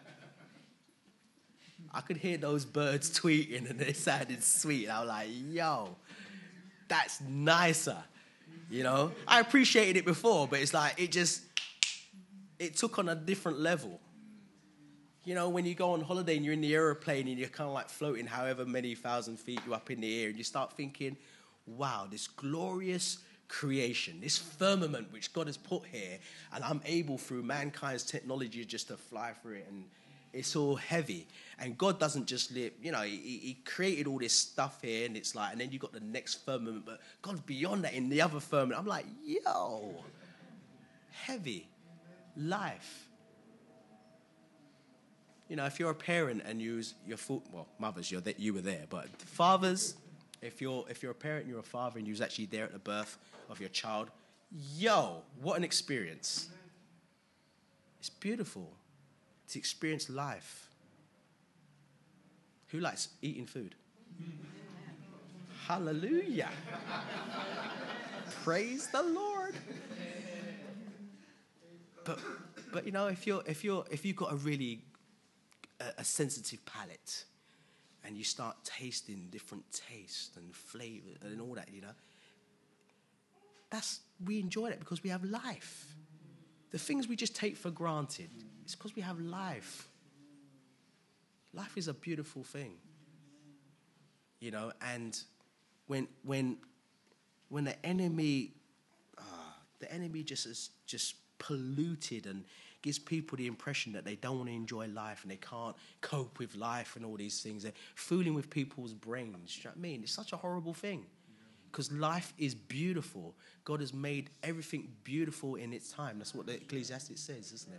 I could hear those birds tweeting and they sounded sweet. I was like, yo, that's nicer. You know, I appreciated it before, but it's like it just, it took on a different level. You know, when you go on holiday and you're in the aeroplane and you're kind of like floating however many thousand feet you're up in the air, and you start thinking, wow, this glorious creation, this firmament which God has put here, and I'm able through mankind's technology just to fly through it, and it's all heavy. And God doesn't just live, you know, he, he created all this stuff here, and it's like, and then you got the next firmament, but God's beyond that in the other firmament. I'm like, yo, heavy life. You know, if you're a parent and you was your full, well, mothers, you're that you were there, but fathers, if you're if you're a parent and you're a father and you was actually there at the birth of your child, yo, what an experience! It's beautiful to experience life. Who likes eating food? Hallelujah! Praise the Lord. But But you know, if you're if you're if you've got a really a, a sensitive palate, and you start tasting different tastes and flavors and all that, you know, that's we enjoy that because we have life. The things we just take for granted, it's because we have life. Life is a beautiful thing, you know. And when when when the enemy, uh, the enemy just is just polluted and gives people the impression that they don't want to enjoy life and they can't cope with life and all these things. They're fooling with people's brains. Do you know what I mean? It's such a horrible thing because life is beautiful. God has made everything beautiful in its time. That's what the Ecclesiastes says, isn't it?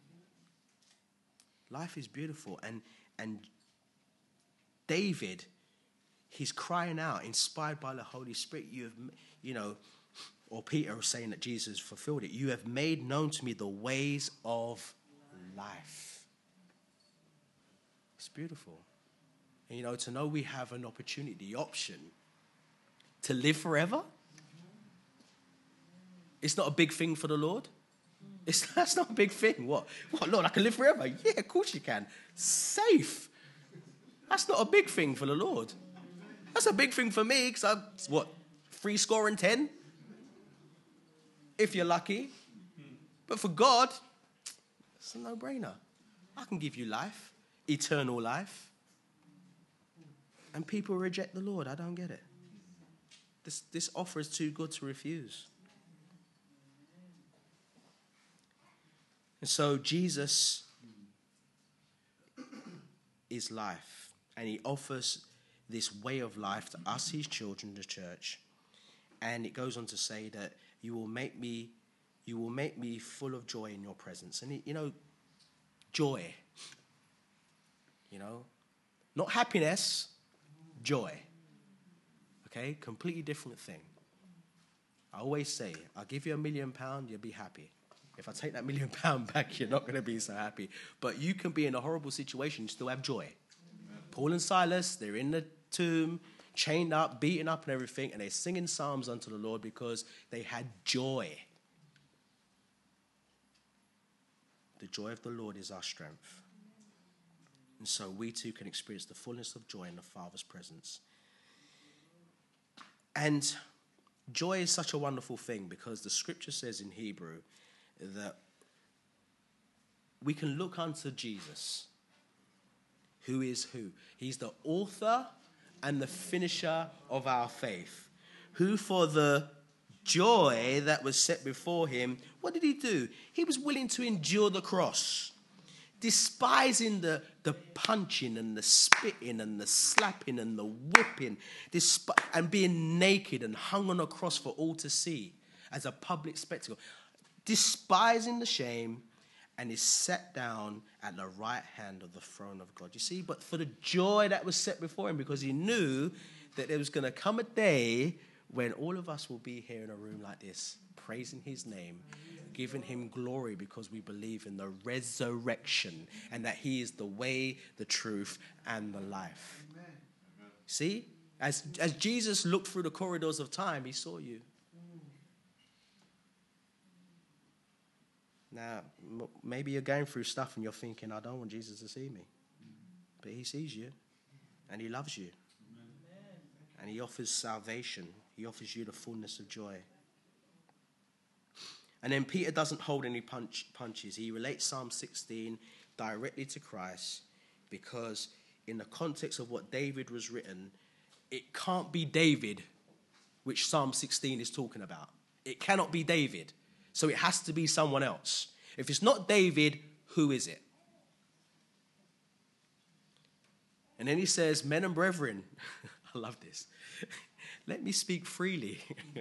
Life is beautiful. And and David, he's crying out, inspired by the Holy Spirit. You have, you know, or Peter was saying that Jesus fulfilled it. You have made known to me the ways of life. It's beautiful. And, you know, to know we have an opportunity, the option to live forever. It's not a big thing for the Lord. It's, that's not a big thing. What? What, Lord, I can live forever? Yeah, of course you can. Safe. That's not a big thing for the Lord. That's a big thing for me because I'm, what, three score and ten? If you're lucky. But for God, it's a no-brainer. I can give you life, eternal life. And people reject the Lord. I don't get it. This, this offer is too good to refuse. And so Jesus is life. And he offers this way of life to us, his children, the church. And it goes on to say that you will make me, you will make me full of joy in your presence. And, you know, joy. You know, not happiness, joy. Okay, completely different thing. I always say, I'll give you a million pounds, you'll be happy. If I take that million pound back, you're not going to be so happy. But you can be in a horrible situation and still have joy. Amen. Paul and Silas, they're in the tomb, chained up, beaten up and everything, and they're singing psalms unto the Lord because they had joy. The joy of the Lord is our strength. And so we too can experience the fullness of joy in the Father's presence. And joy is such a wonderful thing because the scripture says in Hebrew that we can look unto Jesus, who is who? He's the author and the finisher of our faith, who for the joy that was set before him, what did he do? He was willing to endure the cross, despising the, the punching and the spitting and the slapping and the whipping, desp- and being naked and hung on a cross for all to see as a public spectacle, despising the shame, and is sat down at the right hand of the throne of God. You see, but for the joy that was set before him, because he knew that there was going to come a day when all of us will be here in a room like this, praising his name, giving him glory because we believe in the resurrection and that he is the way, the truth, and the life. Amen. See, as, as Jesus looked through the corridors of time, he saw you. Now, m- maybe you're going through stuff and you're thinking, I don't want Jesus to see me. But he sees you and he loves you. Amen. And he offers salvation. He offers you the fullness of joy. And then Peter doesn't hold any punch, punches. He relates Psalm sixteen directly to Christ because in the context of what David was written, it can't be David, which Psalm sixteen is talking about. It cannot be David. So it has to be someone else. If it's not David, who is it? And then he says, men and brethren, I love this. Let me speak freely.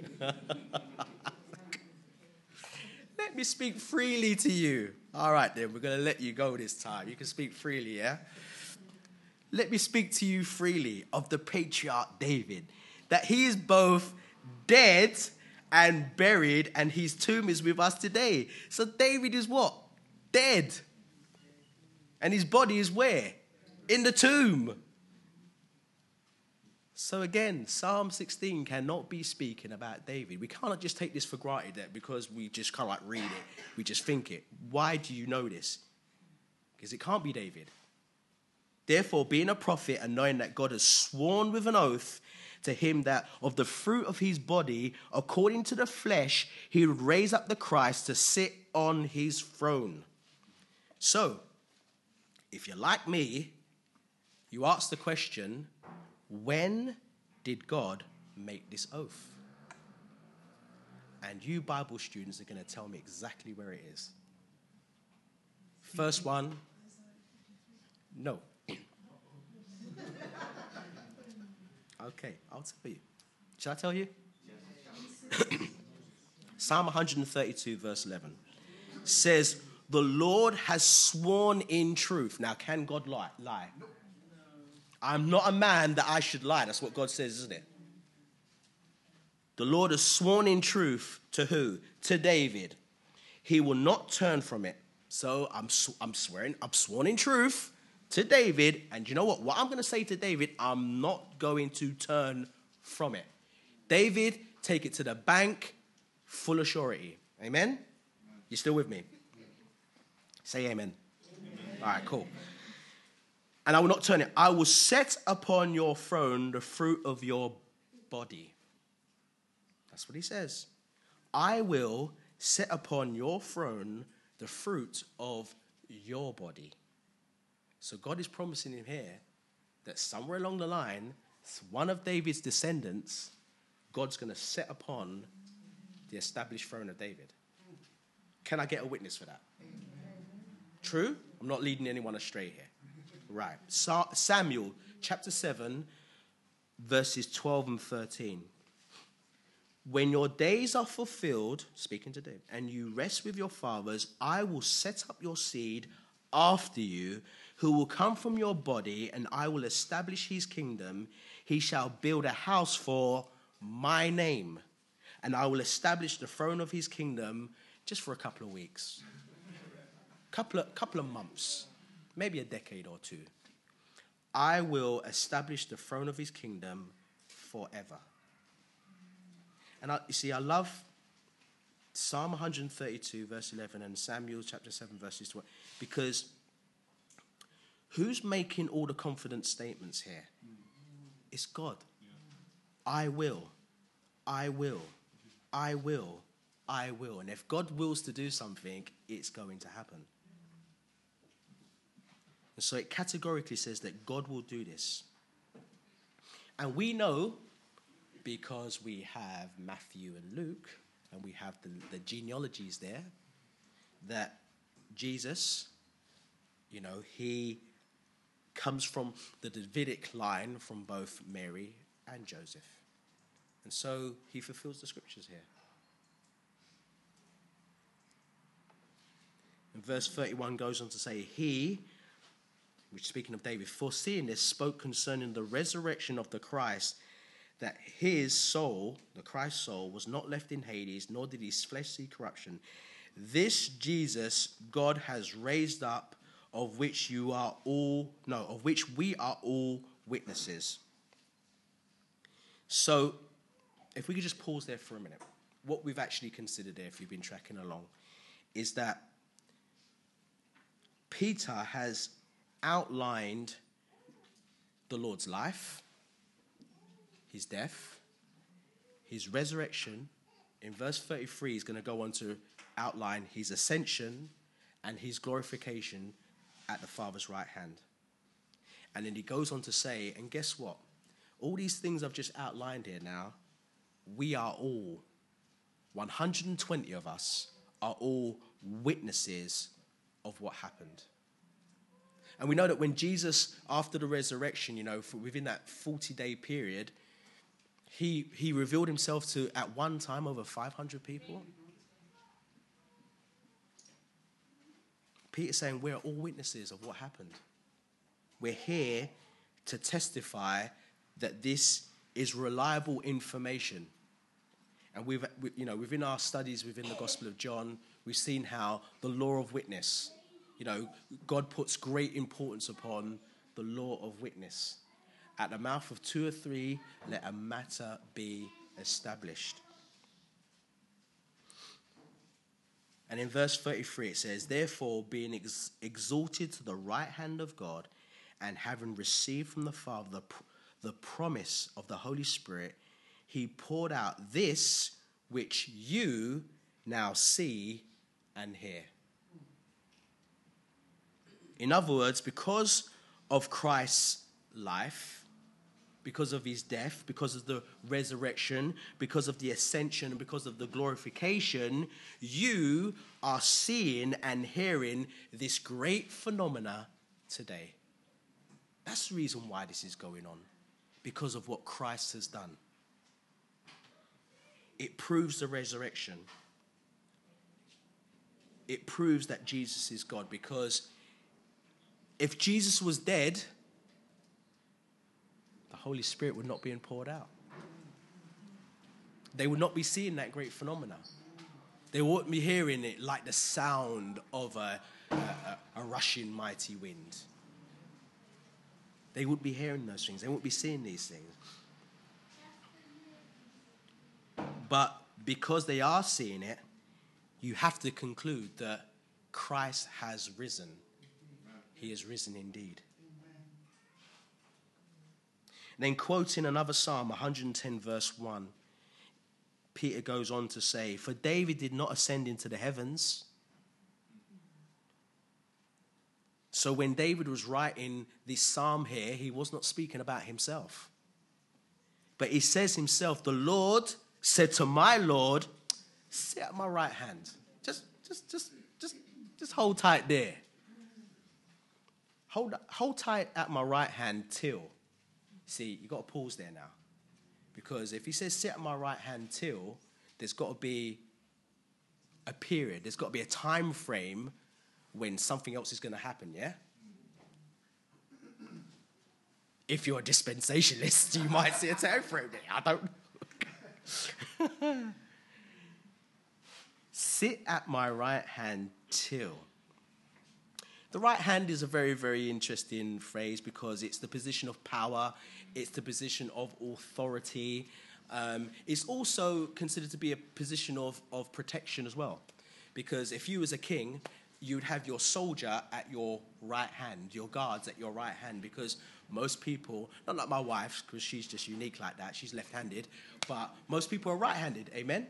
Let me speak freely to you. All right, then, we're going to let you go this time. You can speak freely, yeah? Let me speak to you freely of the patriarch David, that he is both dead and buried, and his tomb is with us today. So David is what? Dead. And his body is where? In the tomb. So again, Psalm sixteen cannot be speaking about David. We cannot just take this for granted that because we just kind of like read it, we just think it. Why do you know this? Because it can't be David. Therefore, being a prophet and knowing that God has sworn with an oath to him that of the fruit of his body, according to the flesh, he would raise up the Christ to sit on his throne. So, if you're like me, you ask the question, when did God make this oath? And you Bible students are going to tell me exactly where it is. First one, no. Okay, I'll tell you. Shall I tell you? Psalm one thirty-two, verse eleven says, the Lord has sworn in truth. Now, can God lie? Lie. I'm not a man that I should lie. That's what God says, isn't it? The Lord has sworn in truth to who? To David. He will not turn from it. So I'm I'm swearing, I'm sworn in truth to David. And you know what? What I'm going to say to David, I'm not going to turn from it. David, take it to the bank, full of surety. Amen? You still with me? Say amen. Amen. All right, cool. And I will not turn it. I will set upon your throne the fruit of your body. That's what he says. I will set upon your throne the fruit of your body. So God is promising him here that somewhere along the line, one of David's descendants, God's going to set upon the established throne of David. Can I get a witness for that? True? I'm not leading anyone astray here. Right. Sa- Samuel chapter seven, verses twelve and thirteen. When your days are fulfilled, speaking to David, and you rest with your fathers, I will set up your seed after you, who will come from your body, and I will establish his kingdom. He shall build a house for my name, and I will establish the throne of his kingdom just for a couple of weeks. Couple of, couple of months, maybe a decade or two. I will establish the throne of his kingdom forever. And I, you see, I love Psalm one thirty-two, verse eleven, and Samuel chapter seven, verses twelve, because who's making all the confident statements here? It's God. I will, I will, I will, I will. And if God wills to do something, it's going to happen. And so it categorically says that God will do this. And we know, because we have Matthew and Luke, and we have the, the genealogies there, that Jesus, you know, he comes from the Davidic line from both Mary and Joseph. And so he fulfills the scriptures here. And verse thirty-one goes on to say, he, which speaking of David, foreseeing this, spoke concerning the resurrection of the Christ, that his soul, the Christ's soul, was not left in Hades, nor did his flesh see corruption. This Jesus God has raised up, of which you are all, no, of which we are all witnesses. So, if we could just pause there for a minute. What we've actually considered there, if you've been tracking along, is that Peter has outlined the Lord's life, his death, his resurrection. In verse thirty-three, he's going to go on to outline his ascension and his glorification at the Father's right hand. And then he goes on to say, and guess what? All these things I've just outlined here now, we are all, one hundred twenty of us, are all witnesses of what happened. And we know that when Jesus, after the resurrection, you know, for within that forty-day period, he, he revealed himself to, at one time, over five hundred people. Peter's saying we're all witnesses of what happened. We're here to testify that this is reliable information. And we've, you know, within our studies within the Gospel of John, we've seen how the law of witness, you know, God puts great importance upon the law of witness. At the mouth of two or three, let a matter be established. And in verse thirty-three it says, therefore, being ex- exalted to the right hand of God, and having received from the Father the, pr- the promise of the Holy Spirit, he poured out this which you now see and hear. In other words, because of Christ's life, because of his death, because of the resurrection, because of the ascension, and because of the glorification, you are seeing and hearing this great phenomena today. That's the reason why this is going on, because of what Christ has done. It proves the resurrection. It proves that Jesus is God, because if Jesus was dead, the Holy Spirit would not be poured out. They would not be seeing that great phenomena. They wouldn't be hearing it like the sound of a, a, a rushing mighty wind. They wouldn't be hearing those things. They wouldn't be seeing these things. But because they are seeing it, you have to conclude that Christ has risen. He has risen indeed. And then quoting another Psalm, one hundred ten verse one, Peter goes on to say, for David did not ascend into the heavens. So when David was writing this psalm here, he was not speaking about himself. But he says himself, the Lord said to my Lord, sit at my right hand. Just, just, just, just, just hold tight there. Hold, hold tight at my right hand till. See, you've got to pause there now. Because if he says sit at my right hand till, there's got to be a period. There's got to be a time frame when something else is going to happen, yeah? If you're a dispensationalist, you might see a time frame there. I don't. Sit at my right hand till. The right hand is a very, very interesting phrase because it's the position of power. It's the position of authority. Um, it's also considered to be a position of, of protection as well. Because if you was a king, you'd have your soldier at your right hand, your guards at your right hand, because most people, not like my wife, because she's just unique like that, she's left-handed, but most people are right-handed, amen?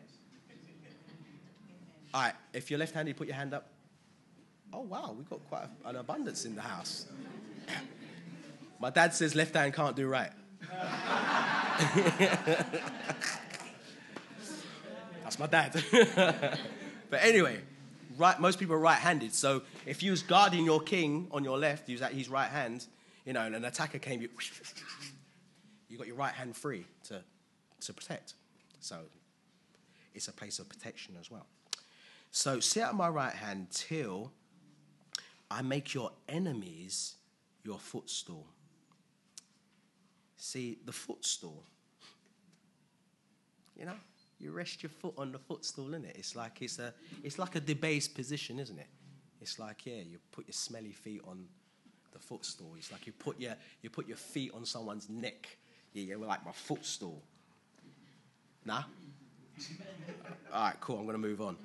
All right, if you're left-handed, put your hand up. Oh, wow, we've got quite a, an abundance in the house. My dad says left hand can't do right. That's my dad. But anyway, right, most people are right-handed. So if you was guarding your king on your left, he was at his right hand, you know, and an attacker came, you, you got your right hand free to, to protect. So it's a place of protection as well. So sit at my right hand till I make your enemies your footstool. See, the footstool, you know, you rest your foot on the footstool, isn't it? It's like it's a, it's like a debased position, isn't it? It's like, yeah, you put your smelly feet on the footstool. It's like you put your, you put your feet on someone's neck. Yeah, you're like my footstool. Nah? All right, cool, I'm going to move on.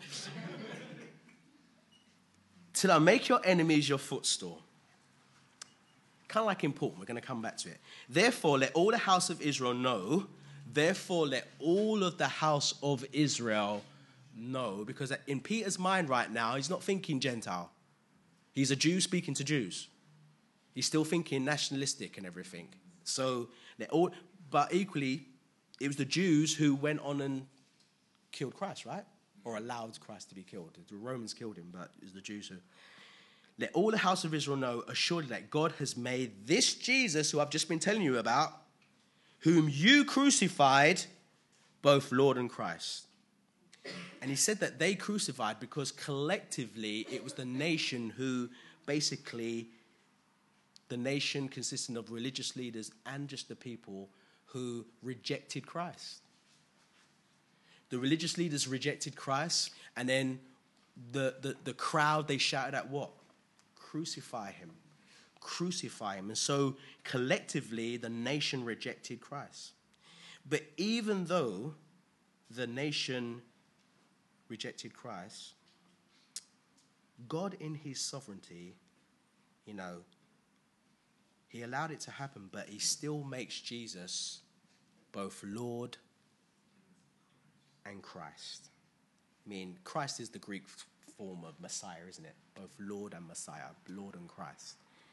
Till I make your enemies your footstool. Kind of like important. We're going to come back to it. Therefore, let all the house of Israel know. Therefore, let all of the house of Israel know. Because in Peter's mind right now, he's not thinking Gentile. He's a Jew speaking to Jews. He's still thinking nationalistic and everything. So, let all, but equally, it was the Jews who went on and killed Christ, right? Or allowed Christ to be killed. The Romans killed him, but it was the Jews who... Let all the house of Israel know assuredly that God has made this Jesus, who I've just been telling you about, whom you crucified, both Lord and Christ. And he said that they crucified because collectively it was the nation who basically, the nation consisting of religious leaders and just the people who rejected Christ. The religious leaders rejected Christ, and then the, the, the crowd, they shouted at what? Crucify him. crucify him. And so collectively, the nation rejected Christ. But even though the nation rejected Christ, God in his sovereignty, you know, he allowed it to happen, but he still makes Jesus both Lord and Christ. I mean, Christ is the Greek form of Messiah, isn't it? Both Lord and Messiah, Lord and Christ.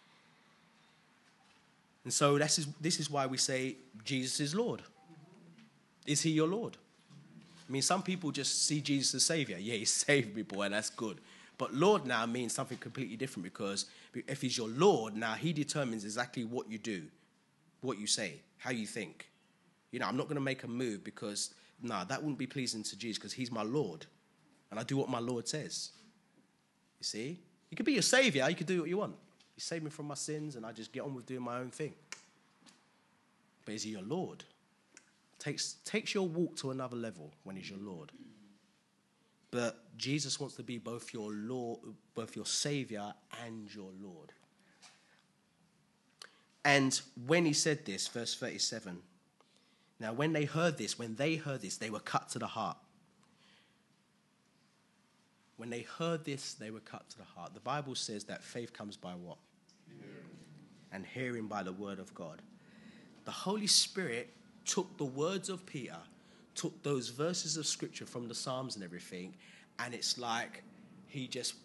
And so this is, this is why we say Jesus is Lord. Is he your Lord? I mean, some people just see Jesus as Savior. Yeah, he saved me, boy, and that's good. But Lord now means something completely different, because if he's your Lord, now he determines exactly what you do, what you say, how you think. You know, I'm not going to make a move because, no, nah, that wouldn't be pleasing to Jesus, because he's my Lord. And I do what my Lord says. You see? You could be your Savior. You could do what you want. You save me from my sins, and I just get on with doing my own thing. But is he your Lord? Takes, takes your walk to another level when he's your Lord. But Jesus wants to be both your Lord, both your Savior and your Lord. And when he said this, verse thirty-seven, now when they heard this, when they heard this, they were cut to the heart. When they heard this, they were cut to the heart. The Bible says that faith comes by what? Hearing. And hearing by the word of God. The Holy Spirit took the words of Peter, took those verses of scripture from the Psalms and everything, and it's like he just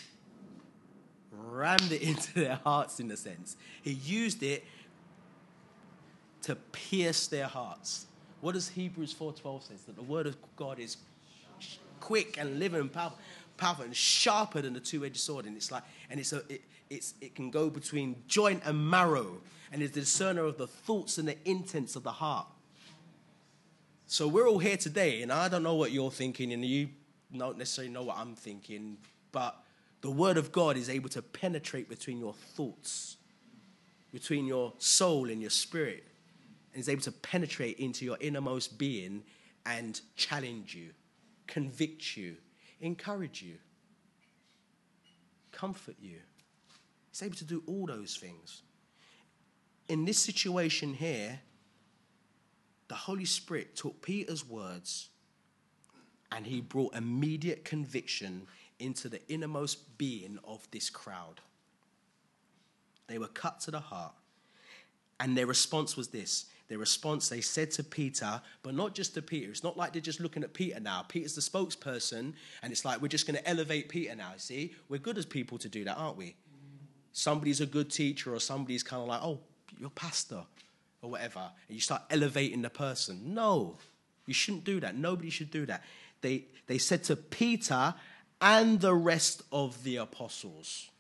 rammed it into their hearts, in a sense. He used it to pierce their hearts. What does Hebrews four twelve say? That the word of God is quick and living and powerful, powerful and sharper than a two-edged sword. And it's like, and it's a, it, it's, it can go between joint and marrow, and is the discerner of the thoughts and the intents of the heart. So we're all here today, and I don't know what you're thinking, and you don't necessarily know what I'm thinking, but the word of God is able to penetrate between your thoughts, between your soul and your spirit, and is able to penetrate into your innermost being and challenge you, convict you, encourage you, comfort you. It's able to do all those things. In this situation here, the Holy Spirit took Peter's words and he brought immediate conviction into the innermost being of this crowd. They were cut to the heart. And their response was this. Their response, they said to Peter, but not just to Peter. It's not like they're just looking at Peter now. Peter's the spokesperson, and it's like we're just going to elevate Peter now. See, we're good as people to do that, aren't we? Somebody's a good teacher, or somebody's kind of like, oh, you're pastor, or whatever, and you start elevating the person. No, you shouldn't do that. Nobody should do that. They, they said to Peter and the rest of the apostles,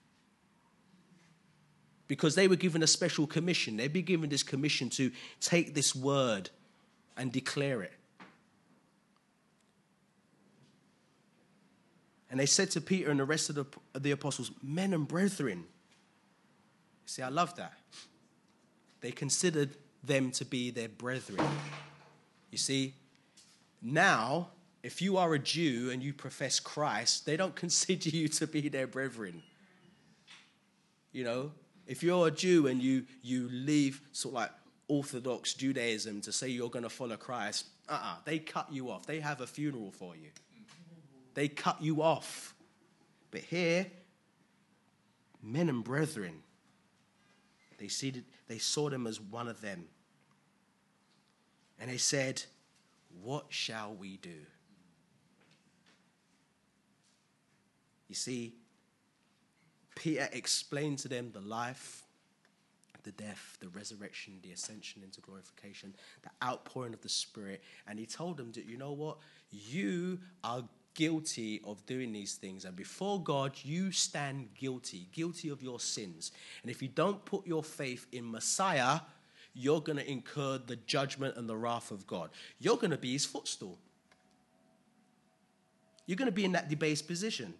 because they were given a special commission. They'd be given this commission to take this word and declare it. And they said to Peter and the rest of the, of the apostles, men and brethren. See, I love that. They considered them to be their brethren. You see, now, if you are a Jew and you profess Christ, they don't consider you to be their brethren. You know? If you're a Jew and you, you leave sort of like Orthodox Judaism to say you're going to follow Christ, uh-uh, they cut you off. They have a funeral for you. They cut you off. But here, men and brethren, they, see, they saw them as one of them. And they said, what shall we do? You see, Peter explained to them the life, the death, the resurrection, the ascension into glorification, the outpouring of the Spirit. And he told them that, you know what? You are guilty of doing these things. And before God, you stand guilty, guilty of your sins. And if you don't put your faith in Messiah, you're going to incur the judgment and the wrath of God. You're going to be his footstool. You're going to be in that debased position.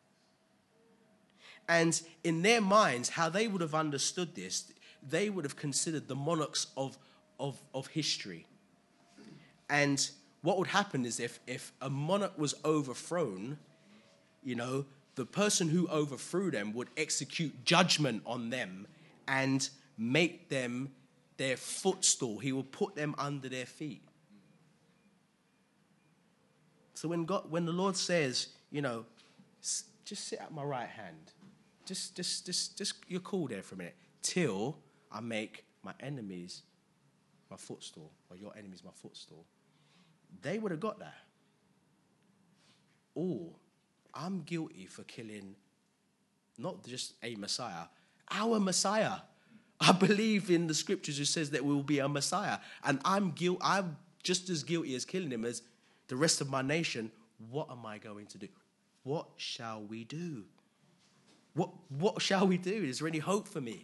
And in their minds, how they would have understood this, they would have considered the monarchs of, of, of history. And what would happen is if, if a monarch was overthrown, you know, the person who overthrew them would execute judgment on them and make them their footstool. He will put them under their feet. So when God, when the Lord says, you know, just sit at my right hand, just, just, just, just, you're cool there for a minute, till I make my enemies my footstool, or your enemies my footstool. They would have got that. Or I'm guilty for killing not just a Messiah, our Messiah. I believe in the scriptures who says that we will be a Messiah. And I'm guilt. I'm just as guilty as killing him as the rest of my nation. What am I going to do? What shall we do? What, what shall we do? Is there any hope for me?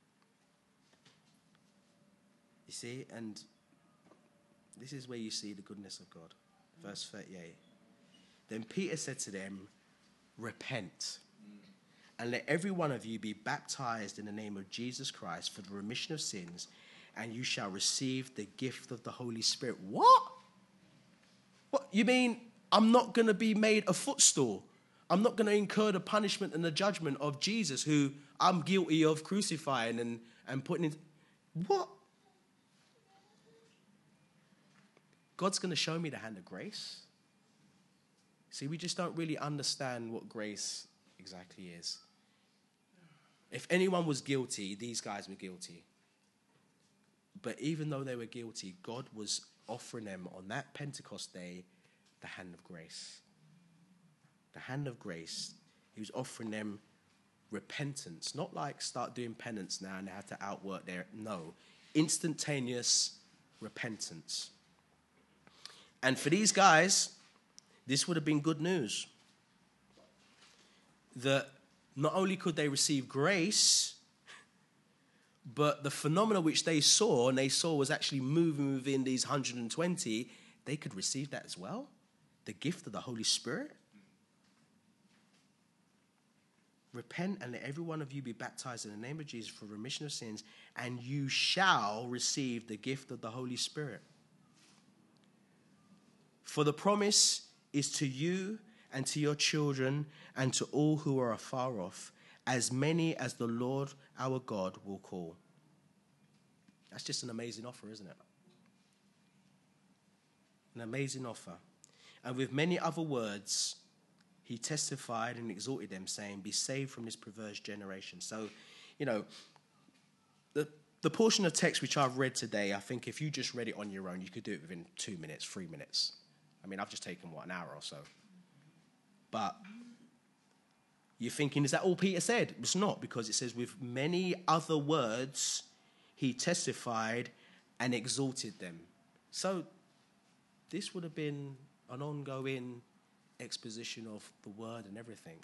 You see, and this is where you see the goodness of God. Verse thirty-eight. Then Peter said to them, repent, and let every one of you be baptized in the name of Jesus Christ for the remission of sins, and you shall receive the gift of the Holy Spirit. What? What? You mean I'm not going to be made a footstool? I'm not going to incur the punishment and the judgment of Jesus, who I'm guilty of crucifying and, and putting in... What? God's going to show me the hand of grace? See, we just don't really understand what grace exactly is. If anyone was guilty, these guys were guilty. But even though they were guilty, God was offering them on that Pentecost day the hand of grace. The hand of grace. He was offering them repentance. Not like start doing penance now and they have to outwork their... No. Instantaneous repentance. And for these guys, this would have been good news. That not only could they receive grace, but the phenomena which they saw, and they saw was actually moving within these one hundred twenty, they could receive that as well. The gift of the Holy Spirit. Repent and let every one of you be baptized in the name of Jesus for remission of sins, and you shall receive the gift of the Holy Spirit. For the promise is to you and to your children and to all who are afar off, as many as the Lord our God will call. That's just an amazing offer, isn't it? An amazing offer. And with many other words, he testified and exhorted them, saying, be saved from this perverse generation. So, you know, the, the portion of text which I've read today, I think if you just read it on your own, you could do it within two minutes, three minutes. I mean, I've just taken, what, an hour or so. But you're thinking, is that all Peter said? It's not, because it says, with many other words, he testified and exhorted them. So this would have been an ongoing exposition of the word and everything.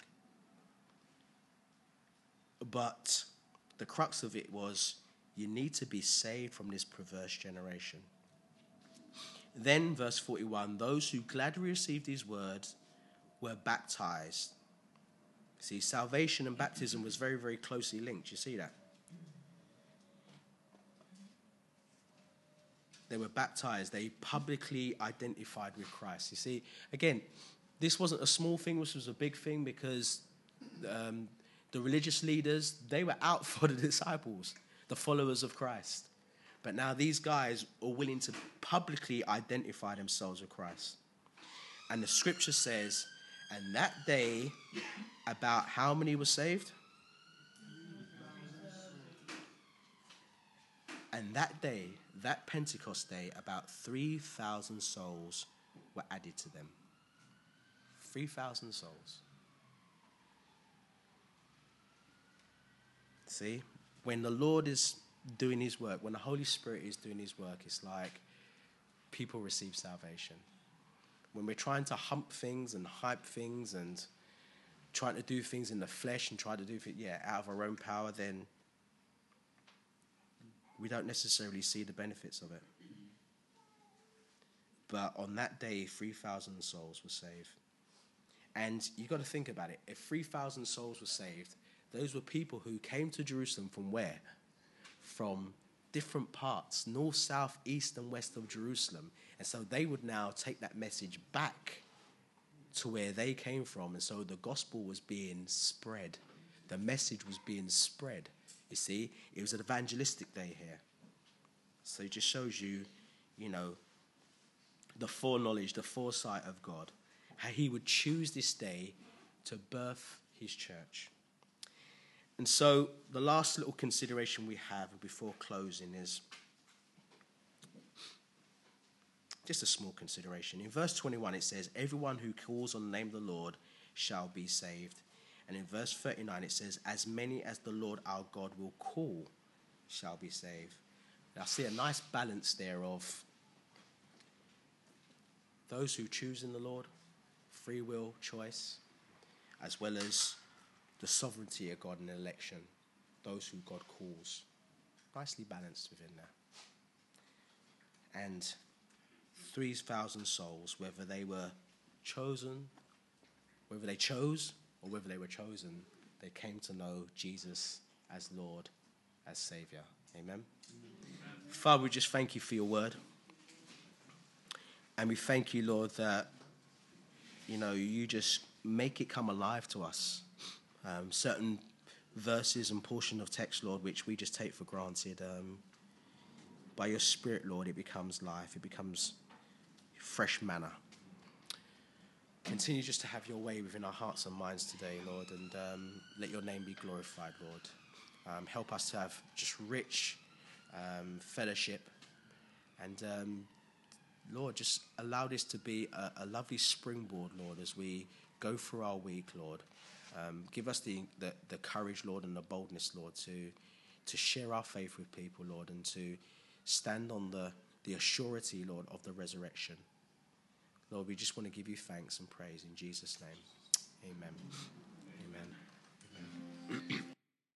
But the crux of it was, you need to be saved from this perverse generation. Then, verse forty-one, those who gladly received these words were baptized. See, salvation and baptism was very, very closely linked. You see that? They were baptized. They publicly identified with Christ. You see, again, this wasn't a small thing. This was a big thing, because um, the religious leaders, they were out for the disciples, the followers of Christ. But now these guys are willing to publicly identify themselves with Christ. And the scripture says, and that day, about how many were saved? And that day, that Pentecost day, about three thousand souls were added to them. three thousand souls. See, when the Lord is doing his work, when the Holy Spirit is doing his work, it's like people receive salvation. When we're trying to hump things and hype things and trying to do things in the flesh and try to do things, yeah, out of our own power, then we don't necessarily see the benefits of it. But on that day, three thousand souls were saved. And you've got to think about it. If three thousand souls were saved, those were people who came to Jerusalem from where? From different parts, north, south, east, and west of Jerusalem. And so they would now take that message back to where they came from. And so the gospel was being spread. The message was being spread. You see, it was an evangelistic day here. So it just shows you, you know, the foreknowledge, the foresight of God, how he would choose this day to birth his church. And so the last little consideration we have before closing is just a small consideration. In verse twenty-one, it says, everyone who calls on the name of the Lord shall be saved. And in verse thirty-nine, it says, as many as the Lord our God will call shall be saved. And I see a nice balance there of those who choose in the Lord, free will, choice, as well as the sovereignty of God in election, those who God calls. Nicely balanced within there. And three thousand souls, whether they were chosen, whether they chose or whether they were chosen, they came to know Jesus as Lord, as Saviour. Amen? Amen. Father, we just thank you for your word. And we thank you, Lord, that, you know, you just make it come alive to us. Um, certain verses and portion of text, Lord, which we just take for granted. Um, by your Spirit, Lord, it becomes life. It becomes fresh manna. Continue just to have your way within our hearts and minds today, Lord, and um, let your name be glorified, Lord. Um, help us to have just rich um, fellowship. And, um, Lord, just allow this to be a, a lovely springboard, Lord, as we go through our week, Lord. Um, give us the, the, the courage, Lord, and the boldness, Lord, to to share our faith with people, Lord, and to stand on the, the assurity, Lord, of the resurrection. Lord, we just want to give you thanks and praise in Jesus' name. Amen. Amen. Amen.